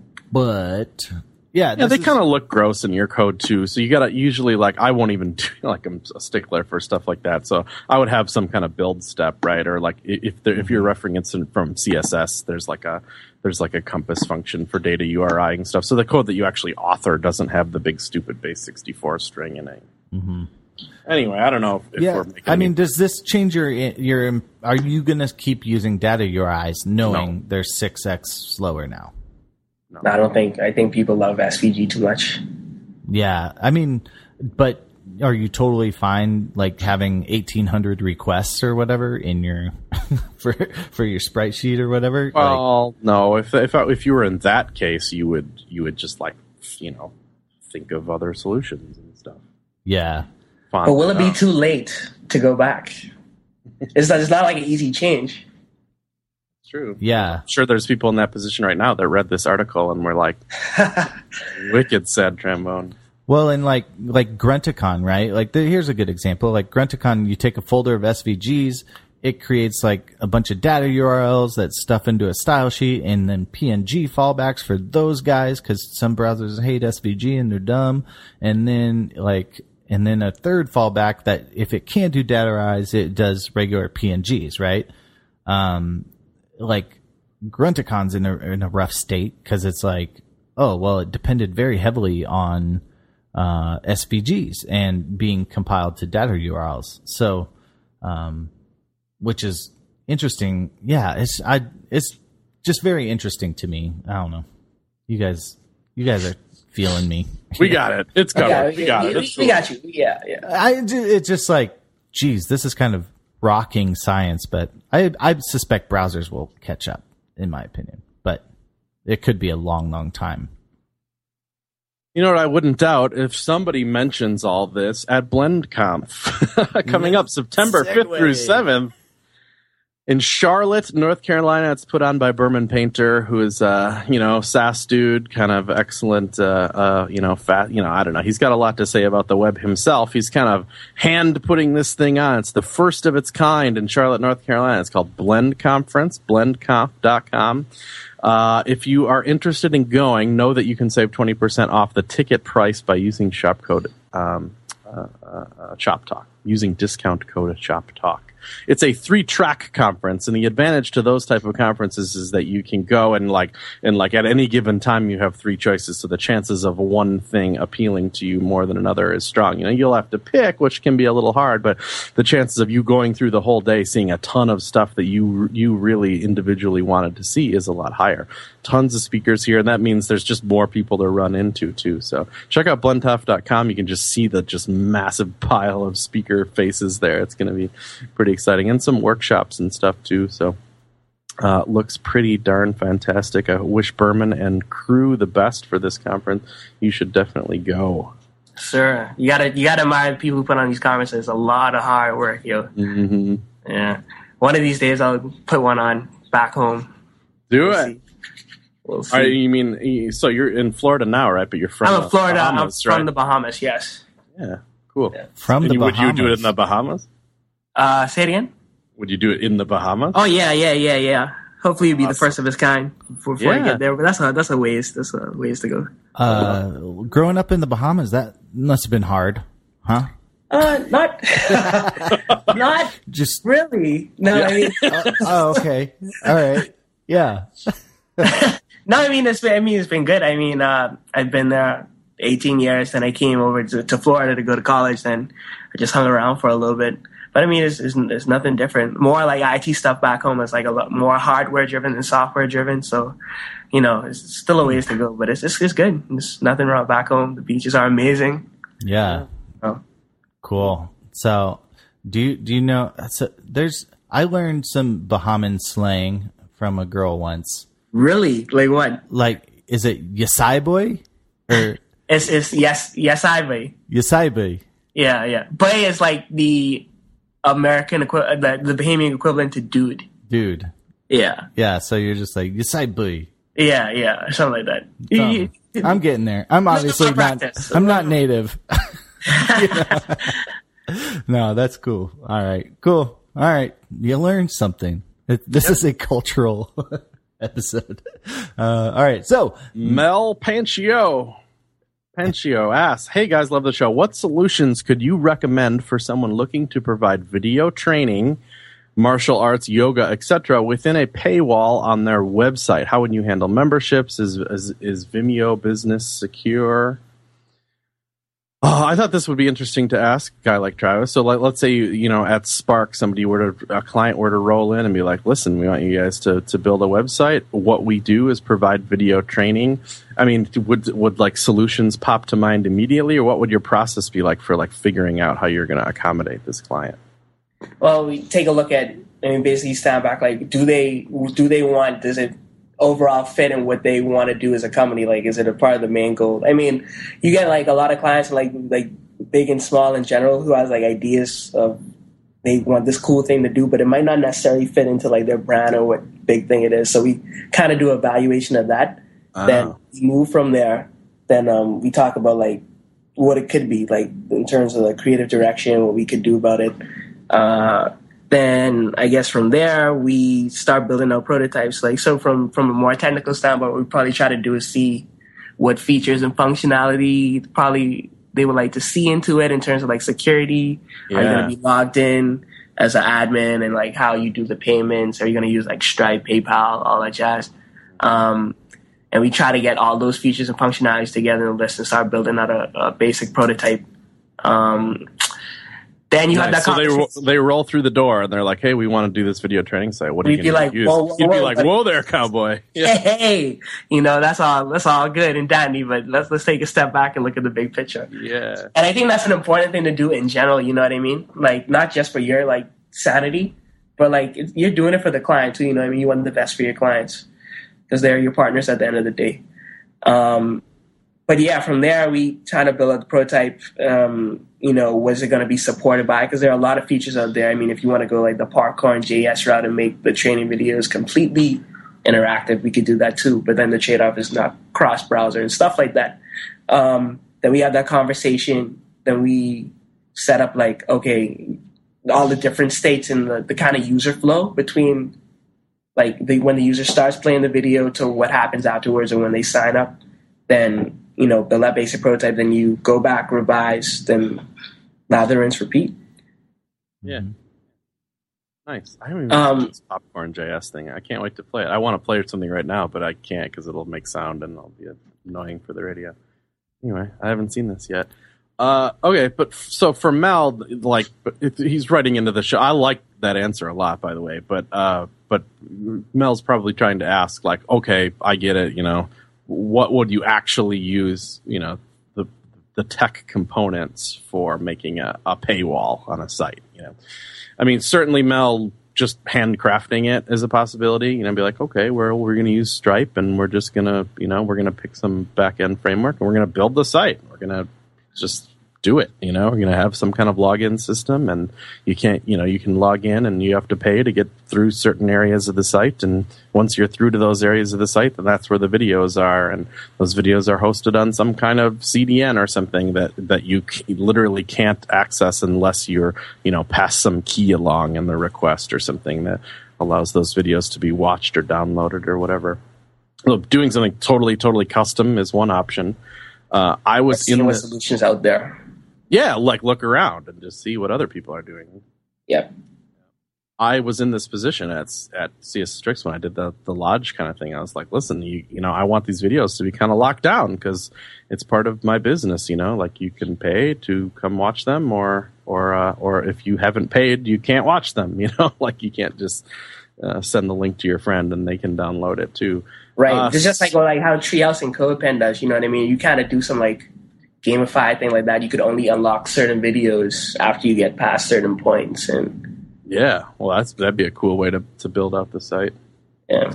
but yeah, Yeah, this they is- kind of look gross in your code too. So you gotta usually like I won't even do like I'm a stickler for stuff like that. So I would have some kind of build step, right? Or like i- if there, if you're referencing from C S S, there's like a there's like a compass function for data U R I and stuff. So the code that you actually author doesn't have the big stupid base sixty-four string in it. Mm-hmm. Anyway, I don't know if, if yeah, we're making I mean, any- does this change your your? Are you going to keep using data U R Is knowing No. they're six x slower now? I don't think I think people love S V G too much. Yeah, I mean, but are you totally fine like having eighteen hundred requests or whatever in your for for your sprite sheet or whatever? Like, Well, no. If if if you were in that case, you would you would just like you know think of other solutions and stuff. yeah, Font But will it be out. too late to go back? It's not, it's not like an easy change. True. yeah, I'm sure there's people in that position right now that read this article and were like, "Wicked sad trombone." Well, and like like Grunticon, right? Like the, here's a good example. Like Grunticon, you take a folder of S V Gs, it creates like a bunch of data U R Ls that stuff into a style sheet, and then P N G fallbacks for those guys because some browsers hate S V G and they're dumb. And then like and then a third fallback that if it can't do data U R Is, it does regular P N Gs, right? Um, like Grunticon's in a in a rough state because it's like, oh well, it depended very heavily on uh, S V Gs and being compiled to data U R Ls. So, um, which is interesting. Yeah, it's I it's just very interesting to me. I don't know. You guys, you guys are feeling me. We got it. It's covered. Yeah, we got we, it. we, It's we cool. got you. Yeah, yeah. I it's just like, geez, this is kind of rocking science, but I I suspect browsers will catch up, in my opinion. But it could be a long, long time. You know what I wouldn't doubt if somebody mentions all this at BlendConf coming up September fifth through Segue. seventh. In Charlotte, North Carolina, it's put on by Berman Painter, who is, uh, you know, SaaS dude, kind of excellent, uh, uh, you know, fat, you know, I don't know. He's got a lot to say about the web himself. He's kind of hand putting this thing on. It's the first of its kind in Charlotte, North Carolina. It's called Blend Conference, blend conf dot com. Uh, if you are interested in going, know that you can save twenty percent off the ticket price by using shop code, um, uh, uh, uh, Shop Talk, using discount code Shop Talk. It's a three-track conference, and the advantage to those type of conferences is that you can go and like and like at any given time you have three choices, so the chances of one thing appealing to you more than another is strong. You know, you'll have to pick, which can be a little hard, but the chances of you going through the whole day seeing a ton of stuff that you you really individually wanted to see is a lot higher. Tons of speakers here, and that means there's just more people to run into too. So check out blend conf dot com. You can just see the just massive pile of speaker faces there. It's going to be pretty exciting, and some workshops and stuff too. So uh, looks pretty darn fantastic. I wish Berman and crew the best for this conference. You should definitely go. Sure, you gotta you gotta admire the people who put on these conferences. It's a lot of hard work, yo. Mm-hmm. Yeah, one of these days I'll put one on back home. Do we'll it. See. We'll see. Are you mean so you're in Florida now, right? But you're from I'm in Florida. Bahamas, I'm from right? the Bahamas. Yes. Yeah, cool. Yeah. From the and would Bahamas. you do it in the Bahamas? Uh, say it again. Would you do it in the Bahamas? Oh yeah, yeah, yeah, yeah. Hopefully, you'll be the Awesome. first of its kind before, before Yeah. you get there. But that's a that's a ways. That's a ways to go. Uh, growing up in the Bahamas, that must have been hard, huh? Uh, not, not Just really. No, I mean, oh, okay, all right, yeah. no, I mean it's been. I mean it's been good. I mean, uh, I've been there eighteen years. Then I came over to, to Florida to go to college. Then I just hung around for a little bit. But I mean, it's, it's, it's nothing different. More like I T stuff back home is like a lot more hardware driven than software driven. So, you know, it's still a ways to go, but it's it's, it's good. There's nothing wrong back home. The beaches are amazing. Yeah. Oh. Cool. So, do you do you know? So there's I learned some Bahamian slang from a girl once. Really? Like what? Like, is it Yasai boy or It's it's yes yes I be. Yasai boy? Yeah, yeah. Bay is like the American equi- the, the Bahamian equivalent to dude. Dude. Yeah. Yeah. So you're just like Yasai boy. Yeah, yeah, something like that. Um, I'm getting there. I'm obviously Just not. practice. I'm not native. You know? No, that's cool. All right, cool. All right, you learned something. It- This is a cultural episode. Uh, all right, so Mel Pancio. Pancio asks, hey guys, love the show. What solutions could you recommend for someone looking to provide video training, martial arts, yoga, et cetera within a paywall on their website? How would you handle memberships? Is, is, is Vimeo business secure? Oh, I thought this would be interesting to ask a guy like Travis. So like, let's say, you, you know, at Spark, somebody were to, a client were to roll in and be like, listen, we want you guys to, to build a website. What we do is provide video training. I mean, would, would like solutions pop to mind immediately, or what would your process be like for like figuring out how you're going to accommodate this client? Well, we take a look at, I mean, basically stand back. Like, do they do they want? Does it overall fit in what they want to do as a company? Like, is it a part of the main goal? I mean, you get like a lot of clients, like like big and small in general, who has like ideas of they want this cool thing to do, but it might not necessarily fit into like their brand or what big thing it is. So we kind of do an evaluation of that. Oh. Then we move from there. Then um, we talk about like what it could be, like in terms of the creative direction, what we could do about it. Uh, then I guess from there we start building our prototypes. Like, so from, from a more technical standpoint, what we probably try to do is see what features and functionality probably they would like to see into it in terms of like security. Yeah. Are you going to be logged in as an admin, and like how you do the payments? Are you going to use like Stripe, PayPal, all that jazz? Um, and we try to get all those features and functionalities together in a list and start building out a, a basic prototype. Um, Then you Nice. have that So they conversation. ro- they roll through the door and they're like, "Hey, we want to do this video training site. What are We'd you be going like, to use?" whoa, whoa, You'd be whoa, like, but- "Whoa there, cowboy!" Yeah. Hey, you know, that's all that's all good and dandy, but let's let's take a step back and look at the big picture. Yeah. And I think that's an important thing to do in general, you know what I mean? Like, not just for your like sanity, but like it, you're doing it for the client too, you know what I mean? You want the best for your clients because they're your partners at the end of the day. Um, but yeah, from there we try to build a prototype. Um, you know, was it going to be supported by? Because there are a lot of features out there. I mean, if you want to go like the Parkour and J S route and make the training videos completely interactive, we could do that too. But then the trade-off is not cross-browser and stuff like that. Um, then we have that conversation. Then we set up like, okay, all the different states and the, the kind of user flow between like the, when the user starts playing the video to what happens afterwards or when they sign up. Then, you know, build that basic prototype. Then you go back, revise, then lather, rinse, repeat. Yeah. Nice. I haven't even Um, seen this Popcorn J S thing. I can't wait to play it. I want to play something right now, but I can't because it'll make sound and it'll be annoying for the radio. Anyway, I haven't seen this yet. Uh, okay, but f- so for Mel, like if he's writing into the show. I like that answer a lot, by the way. But uh, but Mel's probably trying to ask, like, okay, I get it. You know, what would you actually use? You know, the the tech components for making a, a paywall on a site. You know, I mean, certainly Mel just handcrafting it is a possibility. You know, be like, okay, we're we're going to use Stripe, and we're just gonna, you know, we're gonna pick some back end framework, and we're gonna build the site. We're gonna just do it. You know, we're going to have some kind of login system, and you can't, you know, you can log in and you have to pay to get through certain areas of the site. And once you're through to those areas of the site, then that's where the videos are. And those videos are hosted on some kind of C D N or something that, that you c- literally can't access unless you're, you know, pass some key along in the request or something that allows those videos to be watched or downloaded or whatever. So doing something totally, totally custom is one option. Uh, I was in what the solutions out there. Yeah, like look around and just see what other people are doing. Yep. I was in this position at at C S Strix when I did the the lodge kind of thing. I was like, listen, you you know, I want these videos to be kind of locked down because it's part of my business. You know, like you can pay to come watch them, or or uh, or if you haven't paid, you can't watch them. You know, like you can't just uh, send the link to your friend and they can download it too. Right. Uh, it's just like well, like how Treehouse and CodePen does. You know what I mean? You kind of do some like gamified thing like that. You could only unlock certain videos after you get past certain points, and yeah, well, that's that'd be a cool way to to build out the site. Yeah.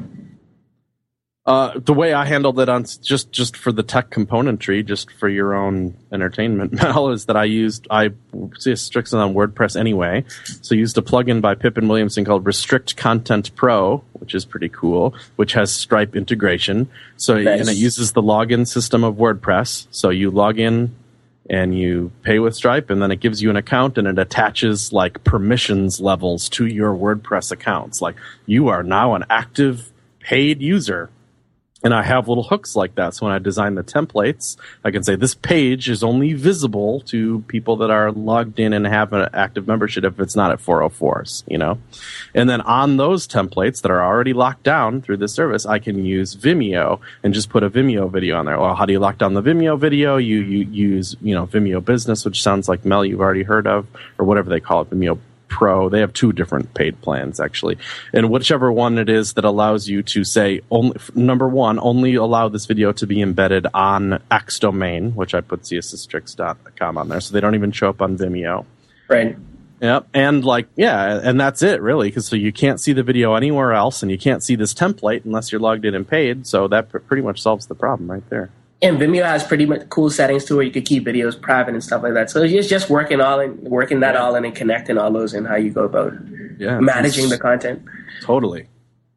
Uh, the way I handled it on just just for the tech componentry, just for your own entertainment, Mel, is that I used I see Strix on WordPress anyway, so I used a plugin by Pippin Williamson called Restrict Content Pro, which is pretty cool, which has Stripe integration. So Nice. And it uses the login system of WordPress. So you log in and you pay with Stripe, and then it gives you an account, and it attaches like permissions levels to your WordPress accounts. Like you are now an active paid user. And I have little hooks like that. So when I design the templates, I can say this page is only visible to people that are logged in and have an active membership if it's not at four oh fours, you know? And then on those templates that are already locked down through this service, I can use Vimeo and just put a Vimeo video on there. Well, how do you lock down the Vimeo video? You, you use, you know, Vimeo Business, which sounds like Mel you've already heard of, or whatever they call it, Vimeo Pro. They have two different paid plans, actually. And whichever one it is that allows you to say, only number one, only allow this video to be embedded on X domain, which I put C S S Strix dot com on there, so they don't even show up on Vimeo. Right. Yep. And like, yeah, and that's it, really, because so you can't see the video anywhere else, and you can't see this template unless you're logged in and paid, so that pr- pretty much solves the problem right there. And Vimeo has pretty much cool settings too, where you could keep videos private and stuff like that. So it's just working all in, working that Yeah. all in, and connecting all those and how you go about Yeah, managing the content. Totally.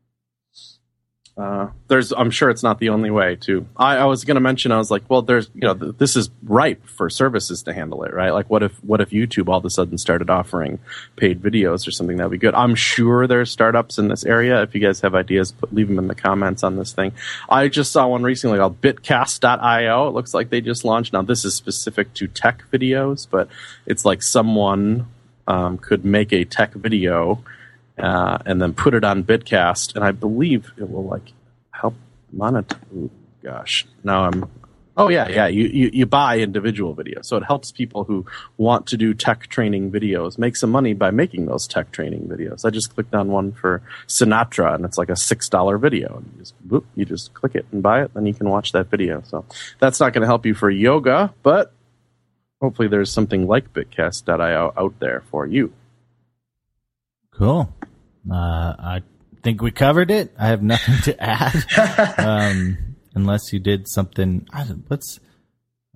Uh, there's, I'm sure it's not the only way too. I, I was going to mention, I was like, well, there's, you know, th- this is ripe for services to handle it, right? Like, what if, what if YouTube all of a sudden started offering paid videos or something? That'd be good. I'm sure there's startups in this area. If you guys have ideas, put, leave them in the comments on this thing. I just saw one recently called bitcast dot io. It looks like they just launched. Now, this is specific to tech videos, but it's like someone um, could make a tech video Uh, and then put it on Bitcast, and I believe it will like help monetize. Ooh, gosh, now I'm. Oh yeah, yeah. You, you you buy individual videos, so it helps people who want to do tech training videos make some money by making those tech training videos. I just clicked on one for Sinatra, and it's like a six dollar video. And you just whoop, you just click it and buy it, then you can watch that video. So that's not going to help you for yoga, but hopefully there's something like bitcast dot io out there for you. Cool. Uh, I think we covered it. I have nothing to add, um, unless you did something. I don't, let's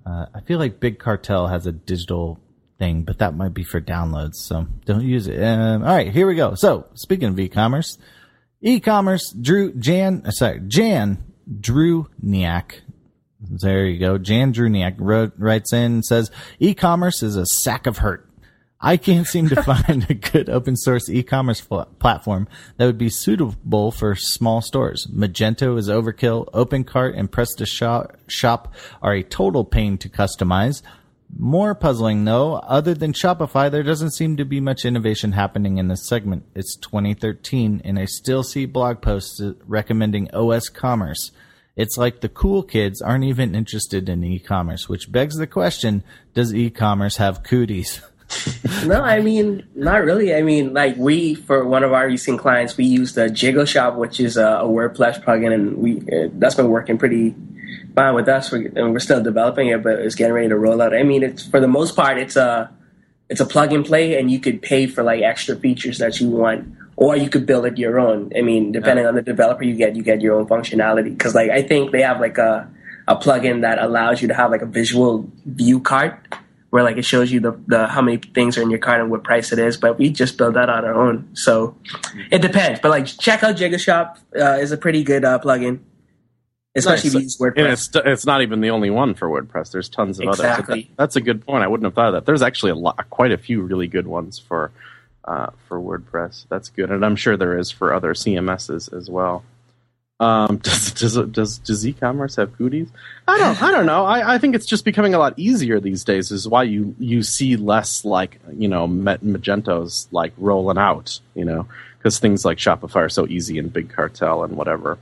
Uh, I feel like Big Cartel has a digital thing, but that might be for downloads, so don't use it. Um, all right, here we go. So, speaking of e-commerce, e-commerce, Drew, Jan, sorry, Jan Drewniak. There you go. Jan Drewniak wrote, writes in and says, e-commerce is a sack of hurt. I can't seem to find a good open source e-commerce fl- platform that would be suitable for small stores. Magento is overkill. OpenCart and PrestaShop are a total pain to customize. More puzzling, though, other than Shopify, there doesn't seem to be much innovation happening in this segment. It's twenty thirteen, and I still see blog posts recommending O S Commerce. It's like the cool kids aren't even interested in e-commerce, which begs the question, does e-commerce have cooties? No, I mean, not really. I mean, like we, for one of our recent clients, we used the Jiggle Shop, which is a, a WordPress plugin, and we uh, that's been working pretty fine with us. We're, and we're still developing it, but it's getting ready to roll out. I mean, it's for the most part, it's a it's a plug and play, and you could pay for like extra features that you want, or you could build it your own. I mean, depending yeah. on the developer you get, you get your own functionality. Because like I think they have like a a plugin that allows you to have like a visual view cart, where like it shows you the, the how many things are in your cart and what price it is. But we just build that on our own, so it depends. But like, check out Jiggle Shop uh, is a pretty good uh, plugin, especially nice. If you use WordPress. And it's it's not even the only one for WordPress. There's tons of exactly. others. So that, that's a good point. I wouldn't have thought of that. There's actually a lot, quite a few really good ones for uh, for WordPress. That's good, and I'm sure there is for other C M Ss as well. Um, does, does does does e-commerce have cooties? I don't I don't know. I, I think it's just becoming a lot easier these days. Is why you, you see less like you know Magentos like rolling out. You know, because things like Shopify are so easy and Big Cartel and whatever.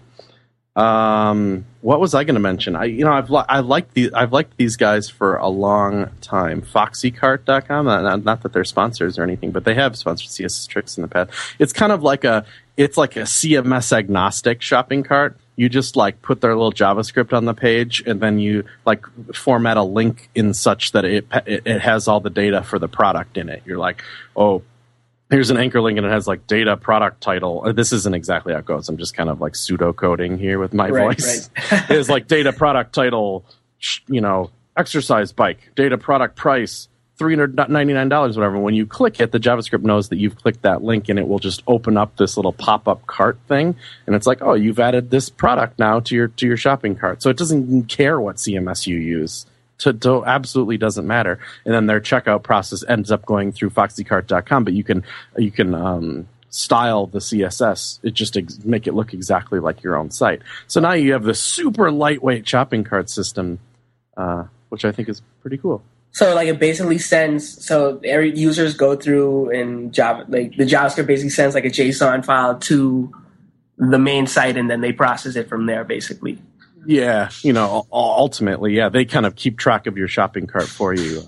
Um, what was I going to mention? I you know I've li- I liked the I've liked these guys for a long time. Foxy Cart dot com. Not, not that they're sponsors or anything, but they have sponsored C S S Tricks in the past. It's kind of like a It's like a C M S agnostic shopping cart. You just like put their little JavaScript on the page, and then you like format a link in such that it it, it has all the data for the product in it. You're like, oh, here's an anchor link, and it has like data, product title. This isn't exactly how it goes. I'm just kind of like pseudo coding here with my right, voice. Right. It's like data, product title, you know, exercise bike, data, product price, three hundred ninety-nine dollars, whatever. When you click it, the JavaScript knows that you've clicked that link, and it will just open up this little pop-up cart thing. And it's like, oh, you've added this product now to your to your shopping cart. So it doesn't even care what C M S you use. To, to absolutely doesn't matter. And then their checkout process ends up going through foxy cart dot com, but you can you can um, style the C S S. It just ex- make it look exactly like your own site. So now you have this super lightweight shopping cart system, uh, which I think is pretty cool. So like it basically sends, so every users go through and Java, like the JavaScript basically sends like a JSON file to the main site, and then they process it from there basically. Yeah, you know, ultimately, yeah, they kind of keep track of your shopping cart for you.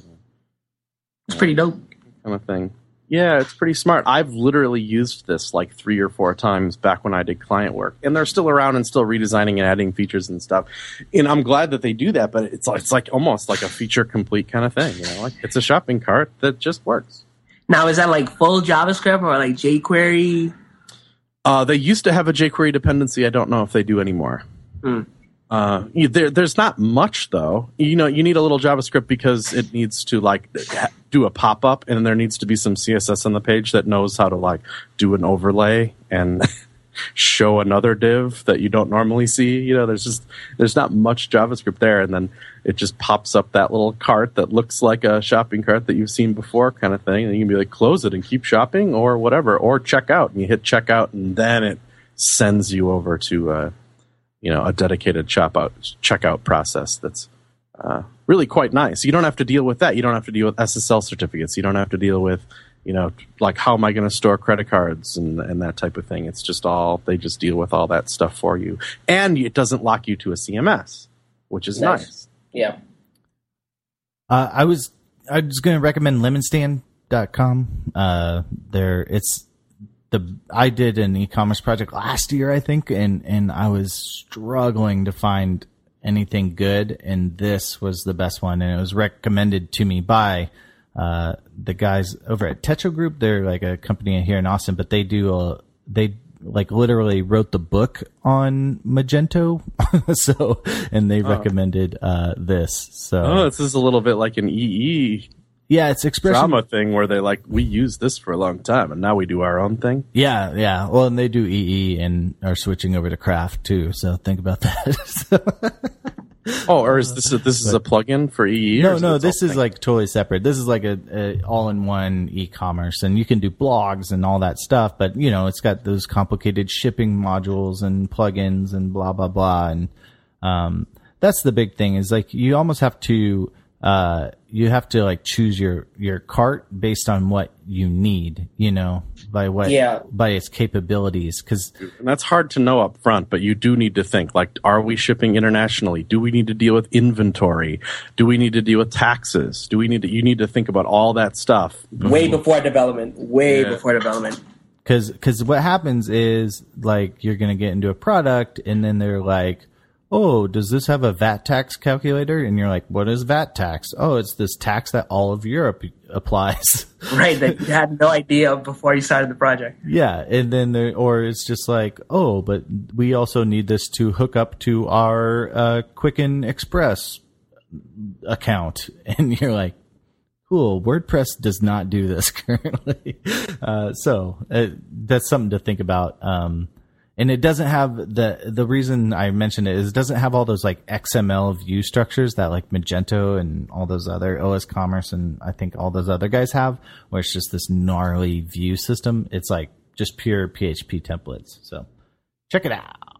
It's pretty dope. Kind of thing. Yeah, it's pretty smart. I've literally used this like three or four times back when I did client work, and they're still around and still redesigning and adding features and stuff. And I'm glad that they do that, but it's it's like almost like a feature complete kind of thing. You know, like it's a shopping cart that just works. Now, is that like full JavaScript or like jQuery? Uh, they used to have a jQuery dependency. I don't know if they do anymore. Hmm. Uh, you, there, there's not much though. You know, you need a little JavaScript because it needs to like ha- do a pop up, and there needs to be some C S S on the page that knows how to like do an overlay and show another div that you don't normally see. You know, there's just there's not much JavaScript there, and then it just pops up that little cart that looks like a shopping cart that you've seen before, kind of thing. And you can be like, close it and keep shopping, or whatever, or check out, and you hit checkout, and then it sends you over to. Uh, you know, a dedicated chop out, checkout process that's uh, really quite nice. You don't have to deal with that. You don't have to deal with S S L certificates. You don't have to deal with, you know, like how am I going to store credit cards and, and that type of thing. It's just all, they just deal with all that stuff for you. And it doesn't lock you to a C M S, which is nice. nice. Yeah. Uh, I was I was going to recommend lemon stand dot com. Uh, there, it's, The, I did an e-commerce project last year, I think, and, and I was struggling to find anything good, and this was the best one, and it was recommended to me by uh, the guys over at Tetra Group. They're like a company here in Austin, but they do a, they like literally wrote the book on Magento. So, and they oh. recommended uh, this. So, oh, this is a little bit like an E E. Yeah, it's expression drama thing where they like, we used this for a long time and now we do our own thing. Yeah, yeah. Well, and they do E E and are switching over to Craft too. So think about that. Oh, or is this a, this is a plugin for E E? No, no, this is like totally separate. This is like a, a all-in-one e-commerce, and you can do blogs and all that stuff. But you know, it's got those complicated shipping modules and plugins and blah blah blah. And um, that's the big thing is like you almost have to uh, you have to like choose your your cart based on what you need. You know, by what yeah. by its capabilities, because that's hard to know up front, but you do need to think like, are we shipping internationally? Do we need to deal with inventory? Do we need to deal with taxes? Do we need to, you need to think about all that stuff way before development, way yeah. before development. Cause, cause what happens is like, you're going to get into a product and then they're like, oh, does this have a V A T tax calculator? And you're like, what is V A T tax? Oh, it's this tax that all of Europe applies. Right, that you had no idea of before you started the project. Yeah, and then there, or it's just like, oh, but we also need this to hook up to our uh, Quicken Express account. And you're like, cool, WordPress does not do this currently. Uh, so uh, that's something to think about. Um, And it doesn't have the, the reason I mentioned it is it doesn't have all those like X M L view structures that like Magento and all those other O S Commerce and I think all those other guys have, where it's just this gnarly view system. It's like just pure P H P templates. So check it out.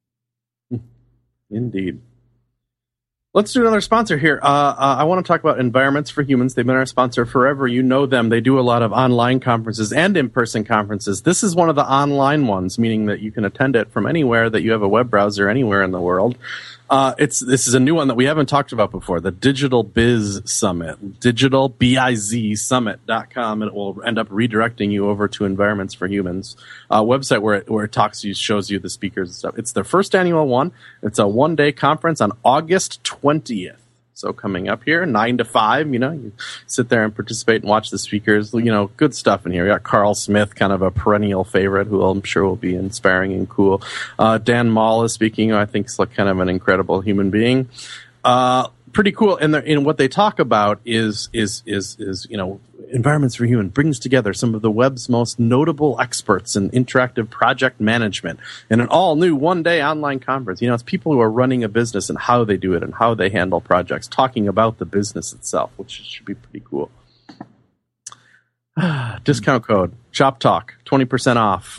Indeed. Let's do another sponsor here. Uh, uh, I want to talk about Environments for Humans. They've been our sponsor forever. You know them. They do a lot of online conferences and in-person conferences. This is one of the online ones, meaning that you can attend it from anywhere, that you have a web browser anywhere in the world. Uh, it's this is a new one that we haven't talked about before, the Digital Biz Summit, digital biz summit dot com, and it will end up redirecting you over to Environments for Humans uh, website where it, where it talks you, shows you the speakers and stuff. It's their first annual one. It's a one-day conference on August twentieth. So coming up here, nine to five, you know, you sit there and participate and watch the speakers. You know, good stuff in here. We got Carl Smith, kind of a perennial favorite, who I'm sure will be inspiring and cool. Uh, Dan Mall is speaking, who I think is like kind of an incredible human being. Uh, pretty cool. And, and what they talk about is, is, is, is, you know, Environments for Human brings together some of the web's most notable experts in interactive project management in an all-new one-day online conference. You know, it's people who are running a business and how they do it and how they handle projects, talking about the business itself, which should be pretty cool. Discount code, Shop Talk, twenty percent off.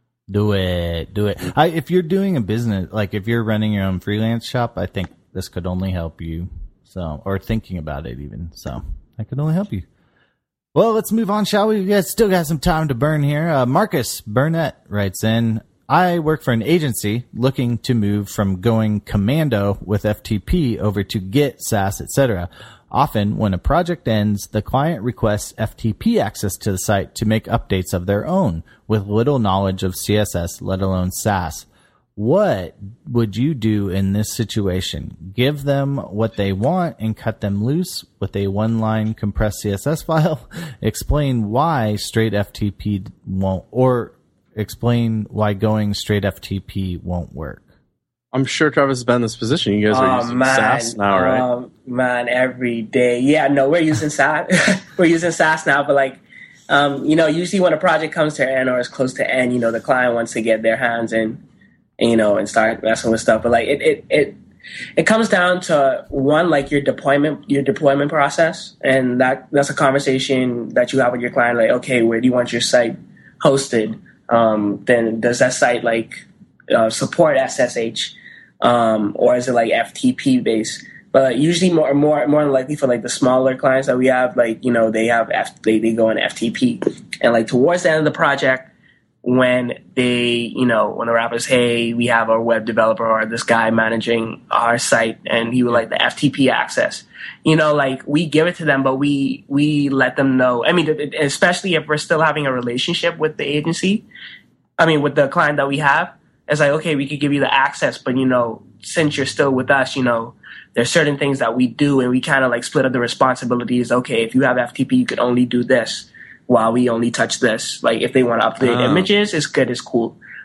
Do it. Do it. I, if you're doing a business, like if you're running your own freelance shop, I think this could only help you. So, or thinking about it even. So, I could only help you. Well, let's move on, shall we? We got, still got some time to burn here. Uh, Marcus Burnett writes in, I work for an agency looking to move from going commando with F T P over to Git, Sass, et cetera. Often, when a project ends, the client requests F T P access to the site to make updates of their own, with little knowledge of C S S, let alone Sass. What would you do in this situation? Give them what they want and cut them loose with a one-line compressed C S S file? Explain why straight F T P won't, or explain why going straight F T P won't work. I'm sure Travis has been in this position. You guys are oh, using man. Sass now, right? Um, man, every day. Yeah, no, we're using Sass. We're using Sass now, but like, um, you know, usually when a project comes to end or is close to end, you know, the client wants to get their hands in, you know, and start messing with stuff. But like, it, it, it, it comes down to one, like your deployment, your deployment process. And that, that's a conversation that you have with your client. Like, okay, where do you want your site hosted? Um, then does that site like, uh, support S S H? Um, or is it like F T P based? But usually more, more, more than likely for like the smaller clients that we have, like, you know, they have F, they, they go in F T P, and like towards the end of the project, when they, you know, when the rappers, hey, we have our web developer or this guy managing our site and he would like the F T P access, you know, like we give it to them, but we, we let them know. I mean, especially if we're still having a relationship with the agency, I mean, with the client that we have, it's like, okay, we could give you the access, but, you know, since you're still with us, you know, there's certain things that we do and we kind of like split up the responsibilities. Okay, if you have F T P, you could only do this while we only touch this. Like if they want to update oh. images, it's good, it's cool.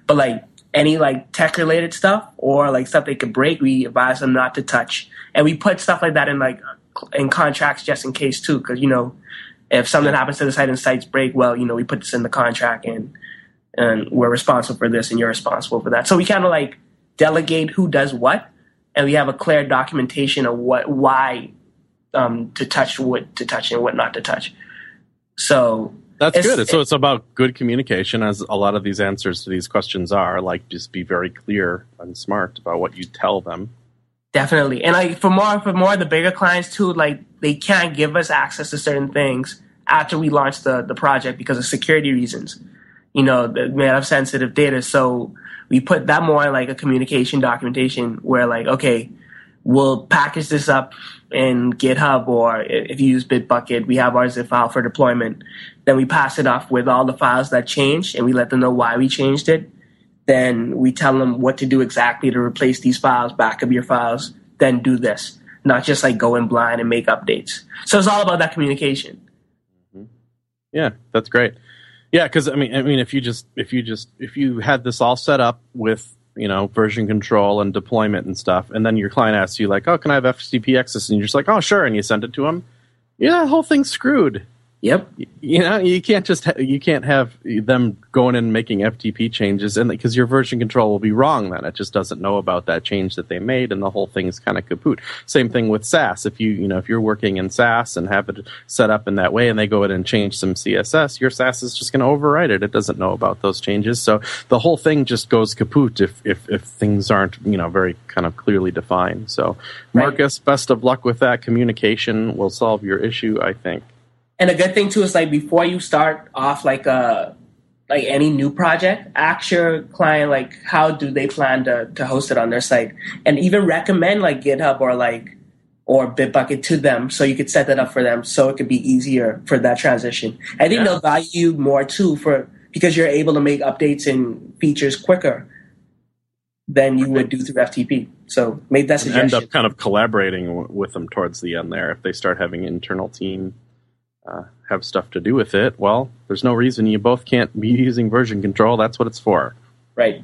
But like any like tech related stuff or like stuff they could break, we advise them not to touch. And we put stuff like that in like in contracts just in case too, because you know if something happens to the site and sites break, well, you know we put this in the contract and and we're responsible for this and you're responsible for that. So we kind of like delegate who does what, and we have a clear documentation of what why um, to touch what to touch and what not to touch. So that's it's, good. So it's about good communication, as a lot of these answers to these questions are. Like, just be very clear and smart about what you tell them. Definitely. And like for more for more of the bigger clients too, like they can't give us access to certain things after we launch the, the project because of security reasons. You know, we have sensitive data. So we put that more in like a communication documentation where like, okay, we'll package this up in GitHub, or if you use Bitbucket, we have our zip file for deployment. Then we pass it off with all the files that changed and we let them know why we changed it. Then we tell them what to do exactly to replace these files, back up your files, then do this. Not just like go in blind and make updates. So it's all about that communication. Yeah, that's great. Yeah, because I mean, I mean, if you just if you just if you had this all set up with, you know, version control and deployment and stuff, and then your client asks you like, "Oh, can I have F T P access?" and you're just like, "Oh, sure," and you send it to them, yeah, the whole thing's screwed. Yep. You know, you can't just ha- you can't have them going in and making F T P changes, and because your version control will be wrong, then it just doesn't know about that change that they made, and the whole thing's kind of kaput. Same thing with SaaS. If you you know if you're working in SaaS and have it set up in that way, and they go in and change some C S S, your SaaS is just going to overwrite it. It doesn't know about those changes, so the whole thing just goes kaput if if if things aren't you know very kind of clearly defined. So, Marcus, right. Best of luck with that. Communication will solve your issue, I think. And a good thing too is like before you start off like a like any new project, ask your client like how do they plan to to host it on their site, and even recommend like GitHub or like or Bitbucket to them so you could set that up for them so it could be easier for that transition. I think yeah. they'll value you more too for because you're able to make updates and features quicker than you would do through F T P. So make that suggestion. End up kind of collaborating w- with them towards the end there if they start having an internal team. Uh, have stuff to do with it, well, there's no reason you both can't be using version control. That's what it's for. Right.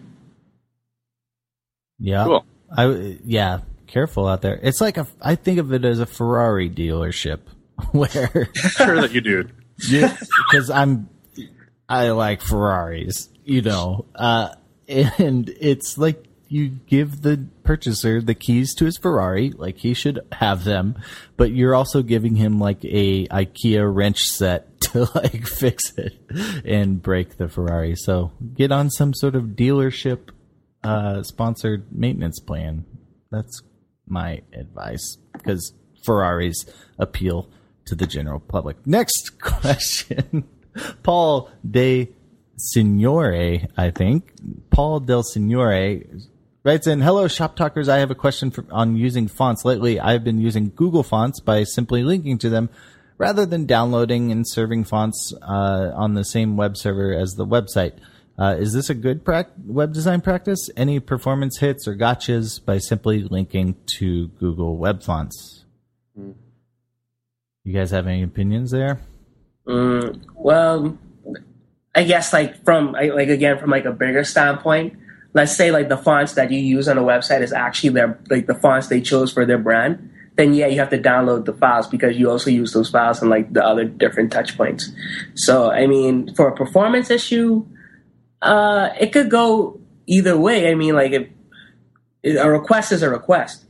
Yeah. Cool. I, yeah, careful out there. It's like, a, I think of it as a Ferrari dealership where... Sure that you do. Because I'm, I like Ferraris, you know, uh, and it's like you give the purchaser the keys to his Ferrari, like he should have them, but you're also giving him like a IKEA wrench set to like fix it and break the Ferrari. So get on some sort of dealership uh, sponsored maintenance plan. That's my advice because Ferraris appeal to the general public. Next question, Paul De Signore, I think. Paul Del Signore writes in, hello, Shop Talkers. I have a question for, on using fonts. Lately, I've been using Google Fonts by simply linking to them rather than downloading and serving fonts uh, on the same web server as the website. Uh, is this a good pra- web design practice? Any performance hits or gotchas by simply linking to Google Web Fonts? Mm. You guys have any opinions there? Mm, well, I guess like from like again from like a bigger standpoint. Let's say like the fonts that you use on a website is actually their like the fonts they chose for their brand, then yeah, you have to download the files because you also use those files on like the other different touch points. So I mean, for a performance issue, uh, it could go either way. I mean, like if a request is a request.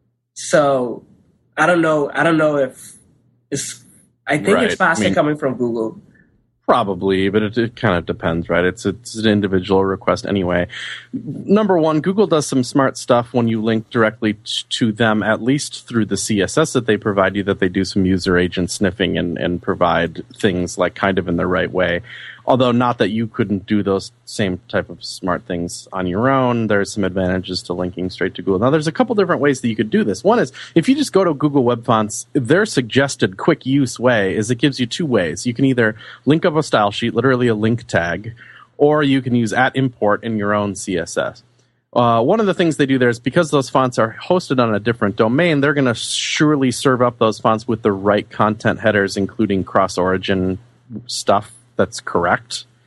So I don't know. I don't know if it's. I think right. it's faster I mean, coming from Google. Probably, but it, it kind of depends, right? It's it's an individual request anyway. Number one, Google does some smart stuff when you link directly t- to them, at least through the C S S that they provide you, that they do some user agent sniffing and, and provide things like kind of in the right way. Although not that you couldn't do those same type of smart things on your own. There's some advantages to linking straight to Google. Now, there's a couple different ways that you could do this. One is if you just go to Google Web Fonts, their suggested quick use way is it gives you two ways. You can either link up a style sheet, literally a link tag, or you can use at import in your own C S S. Uh, one of the things they do there is because those fonts are hosted on a different domain, they're going to surely serve up those fonts with the right content headers, including cross-origin stuff that's correct.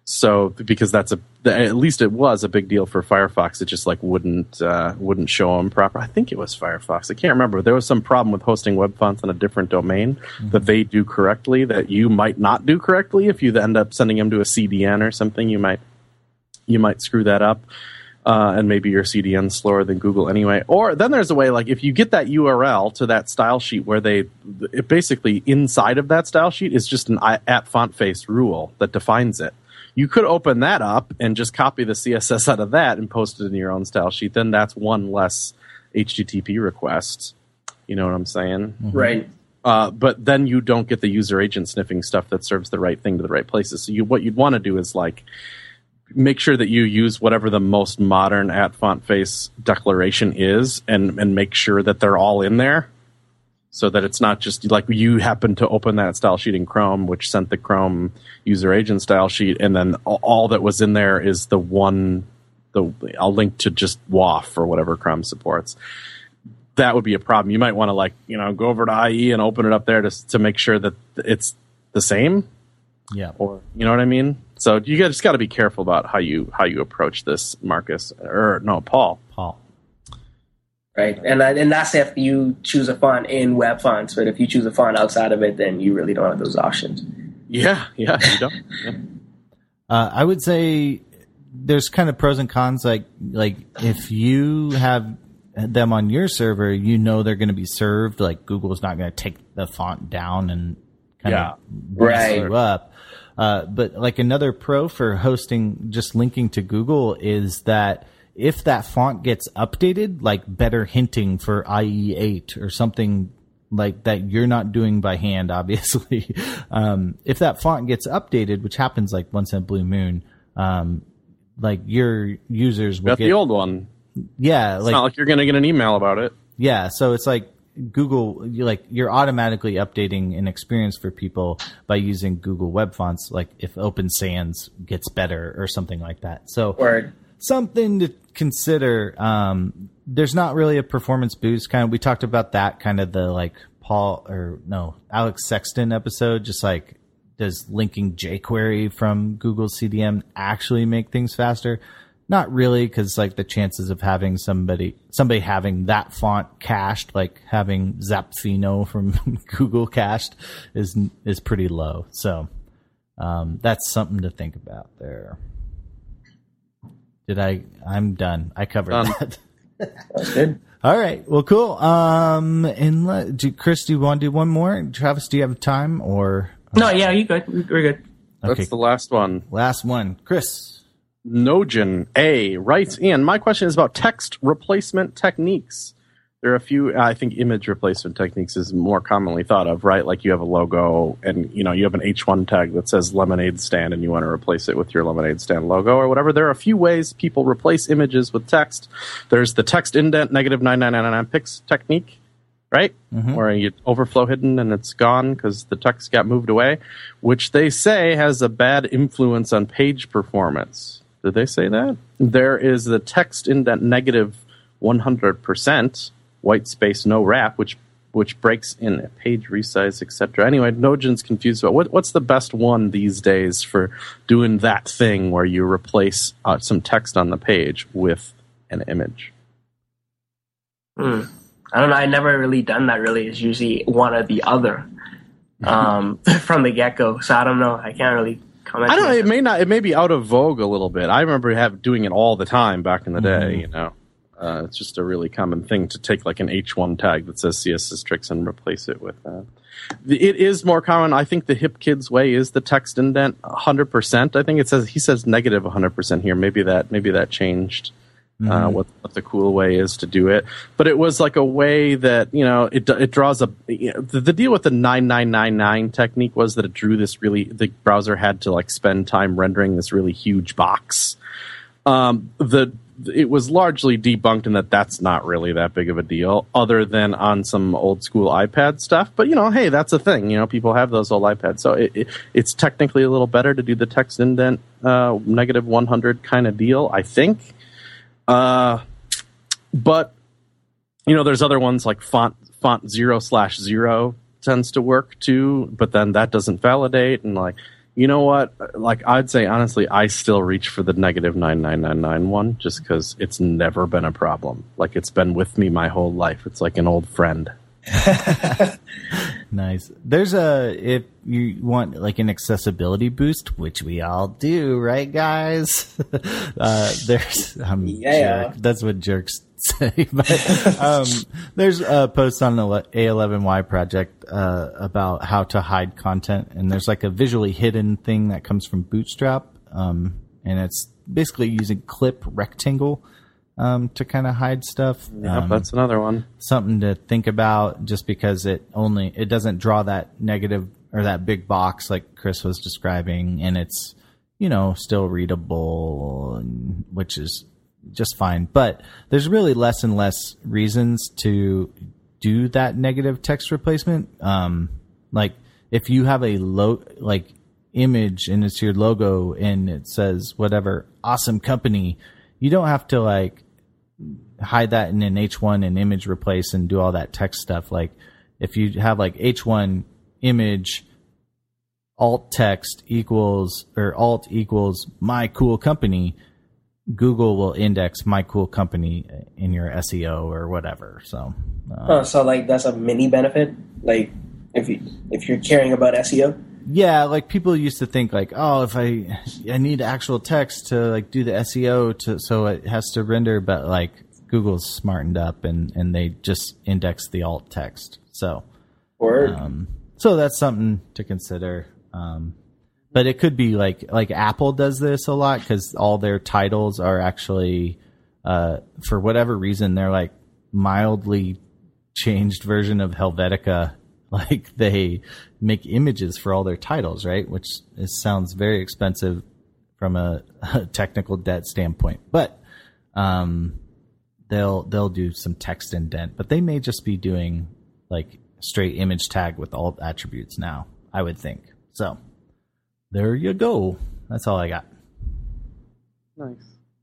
So because that's a at least it was a big deal for Firefox. It just like wouldn't uh, wouldn't show them proper. I think it was Firefox. I can't remember. There was some problem with hosting web fonts on a different domain mm-hmm. that they do correctly that you might not do correctly if you end up sending them to a C D N or something. You might you might screw that up. Uh, and maybe your C D N's slower than Google anyway. Or then there's a way, like if you get that U R L to that style sheet where they, it basically inside of that style sheet is just an at font face rule that defines it. You could open that up and just copy the C S S out of that and post it in your own style sheet. Then that's one less H T T P request. You know what I'm saying? Mm-hmm. Right. Uh, but then you don't get the user agent sniffing stuff that serves the right thing to the right places. So you, what you'd want to do is like, make sure that you use whatever the most modern at font face declaration is and, and make sure that they're all in there so that it's not just like you happen to open that style sheet in Chrome, which sent the Chrome user agent style sheet. And then all that was in there is the one, the I'll link to just W A F or whatever Chrome supports. That would be a problem. You might want to like, you know, go over to I E and open it up there to, to make sure that it's the same. Yeah. Or, you know what I mean? So you just got to be careful about how you how you approach this, Marcus, or no, Paul. Paul. Right, and uh, and that's if you choose a font in web fonts. But if you choose a font outside of it, then you really don't have those options. Yeah, yeah, you don't. Yeah. Uh, I would say there's kind of pros and cons. Like like if you have them on your server, you know they're going to be served. Like Google's not going to take the font down and kind yeah. of mess right. you up. Uh, but like another pro for hosting, just linking to Google is that if that font gets updated, like better hinting for I E eight or something like that you're not doing by hand, obviously. um, if that font gets updated, which happens like once in a blue moon, um, like your users will got get the old one. Yeah. It's like, not like you're going to get an email about it. Yeah. So it's like, Google, you like you're automatically updating an experience for people by using Google Web Fonts. Like if Open Sans gets better or something like that. So Word. something to consider. Um, there's not really a performance boost. Kind of, we talked about that. Kind of the like Paul or no Alex Sexton episode. Just like does linking jQuery from Google C D M actually make things faster? Not really, because like the chances of having somebody somebody having that font cached, like having Zapfino from Google cached, is is pretty low. So um, that's something to think about there. Did I? I'm done. I covered um, that. That's good. All right. Well, cool. Um, and let, do, Chris, do you want to do one more? Travis, do you have time or? No. Yeah, you good. We're good. That's Okay. the last one. Last one, Chris. Nojan A writes in, my question is about text replacement techniques. There are a few, I think image replacement techniques is more commonly thought of, right? Like you have a logo and, you know, you have an H one tag that says lemonade stand and you want to replace it with your lemonade stand logo or whatever. There are a few ways people replace images with text. There's the text indent negative nine nine nine nine pix technique, right? Mm-hmm. Where you overflow hidden and it's gone because the text got moved away, which they say has a bad influence on page performance. Did they say that? There is the text indent negative one hundred percent, white space, no wrap, which which breaks in a page resize, et cetera. Anyway, Nojan's confused about what, what's the best one these days for doing that thing where you replace uh, some text on the page with an image. Hmm. I don't know. I never really done that. Really, it's usually one or the other um, from the get go. So I don't know. I can't really. I don't know. It may not. It may be out of vogue a little bit. I remember have doing it all the time back in the day. Mm-hmm. You know, uh, it's just a really common thing to take like an H one tag that says C S S Tricks and replace it with that. It is more common. I think the hip kids way is the text indent one hundred percent. I think it says he says negative one hundred percent here. Maybe that maybe that changed. Mm-hmm. Uh, what, what the cool way is to do it, but it was like a way that, you know, it it draws a you know, the, the deal with the nine nine nine nine technique was that it drew this really, the browser had to like spend time rendering this really huge box. Um, the it was largely debunked in that that's not really that big of a deal, other than on some old school iPad stuff. But you know, hey, that's a thing. You know, people have those old iPads, so it, it, it's technically a little better to do the text indent uh, negative one hundred kind of deal, I think. Uh, but you know, there's other ones like font font zero slash zero tends to work too, but then that doesn't validate, and like, You know what? Like, I'd say, honestly, I still reach for the negative nine nine nine nine one just because it's never been a problem. Like, it's been with me my whole life. It's like an old friend. Nice. There's a, if you want like an accessibility boost, which we all do, right, guys? uh, there's, I'm Yeah. jerk. That's what jerks say. But, um, there's a post on the A eleven Y project, uh, about how to hide content. And there's like a visually hidden thing that comes from Bootstrap. Um, and it's basically using clip rectangle, um, to kind of hide stuff. Yep, um, that's another one. Something to think about just because it only, it doesn't draw that negative or that big box like Chris was describing. And it's, you know, still readable, which is just fine. But there's really less and less reasons to do that negative text replacement. Um, like if you have a low, like image and it's your logo and it says whatever awesome company, you don't have to like hide that in an H one and image replace and do all that text stuff. Like if you have like H one image alt text equals or alt equals my cool company, Google will index my cool company in your S E O or whatever. So, uh, Oh, so like that's a mini benefit. Like if you if you're caring about S E O. yeah, like people used to think like, oh, if I I need actual text to like do the S E O to so it has to render, but like Google's smartened up and and they just index the alt text. So, Word. um, so that's something to consider. Um, but it could be like like Apple does this a lot because all their titles are actually uh, for whatever reason they're like mildly changed version of Helvetica. Like they make images for all their titles, right? Which is, sounds very expensive from a, a technical debt standpoint, but um, they'll they'll do some text indent, but they may just be doing like straight image tag with alt attributes now, I would think. So there you go. That's all I got. Nice.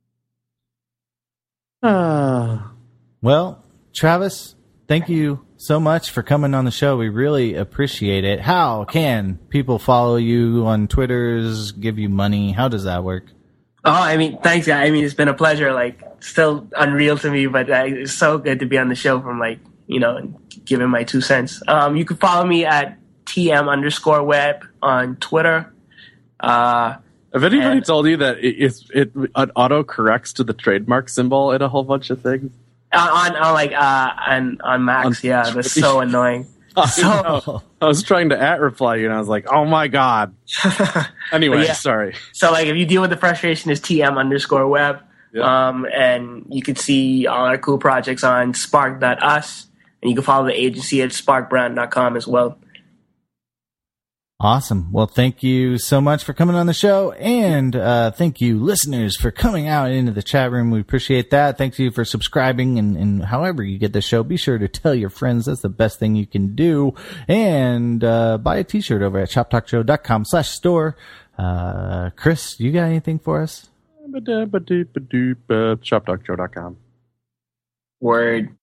Ah. Well, Travis, thank you so much for coming on the show. We really appreciate it. How can people follow you on Twitters, give you money? How does that work? Oh, I mean, thanks, guy. I mean, it's been a pleasure. Like, still unreal to me, but uh, it's so good to be on the show from like, you know, and giving my two cents. Um, you can follow me at tm underscore web on Twitter. Uh, Have anybody and- told you that it, it's, it, it auto corrects to the trademark symbol in a whole bunch of things? on, on like uh, on on Macs, On- yeah, that's so annoying. I So, know. I was trying to at reply you, and I was like, "Oh my god!" Anyway, But yeah. sorry. so like, if you deal with the frustration, is tm underscore web, Yeah. um, and you can see all our cool projects on spark dot us, and you can follow the agency at spark brand dot com as well. Awesome. Well, thank you so much for coming on the show. And uh, thank you, listeners, for coming out into the chat room. We appreciate that. Thank you for subscribing. And, and however you get the show, be sure to tell your friends. That's the best thing you can do. And uh, buy a t-shirt over at shop talk show dot com slash store. Uh, Chris, you got anything for us? Ba-da-ba-doop-ba-doop, uh, shop talk show dot com. Word.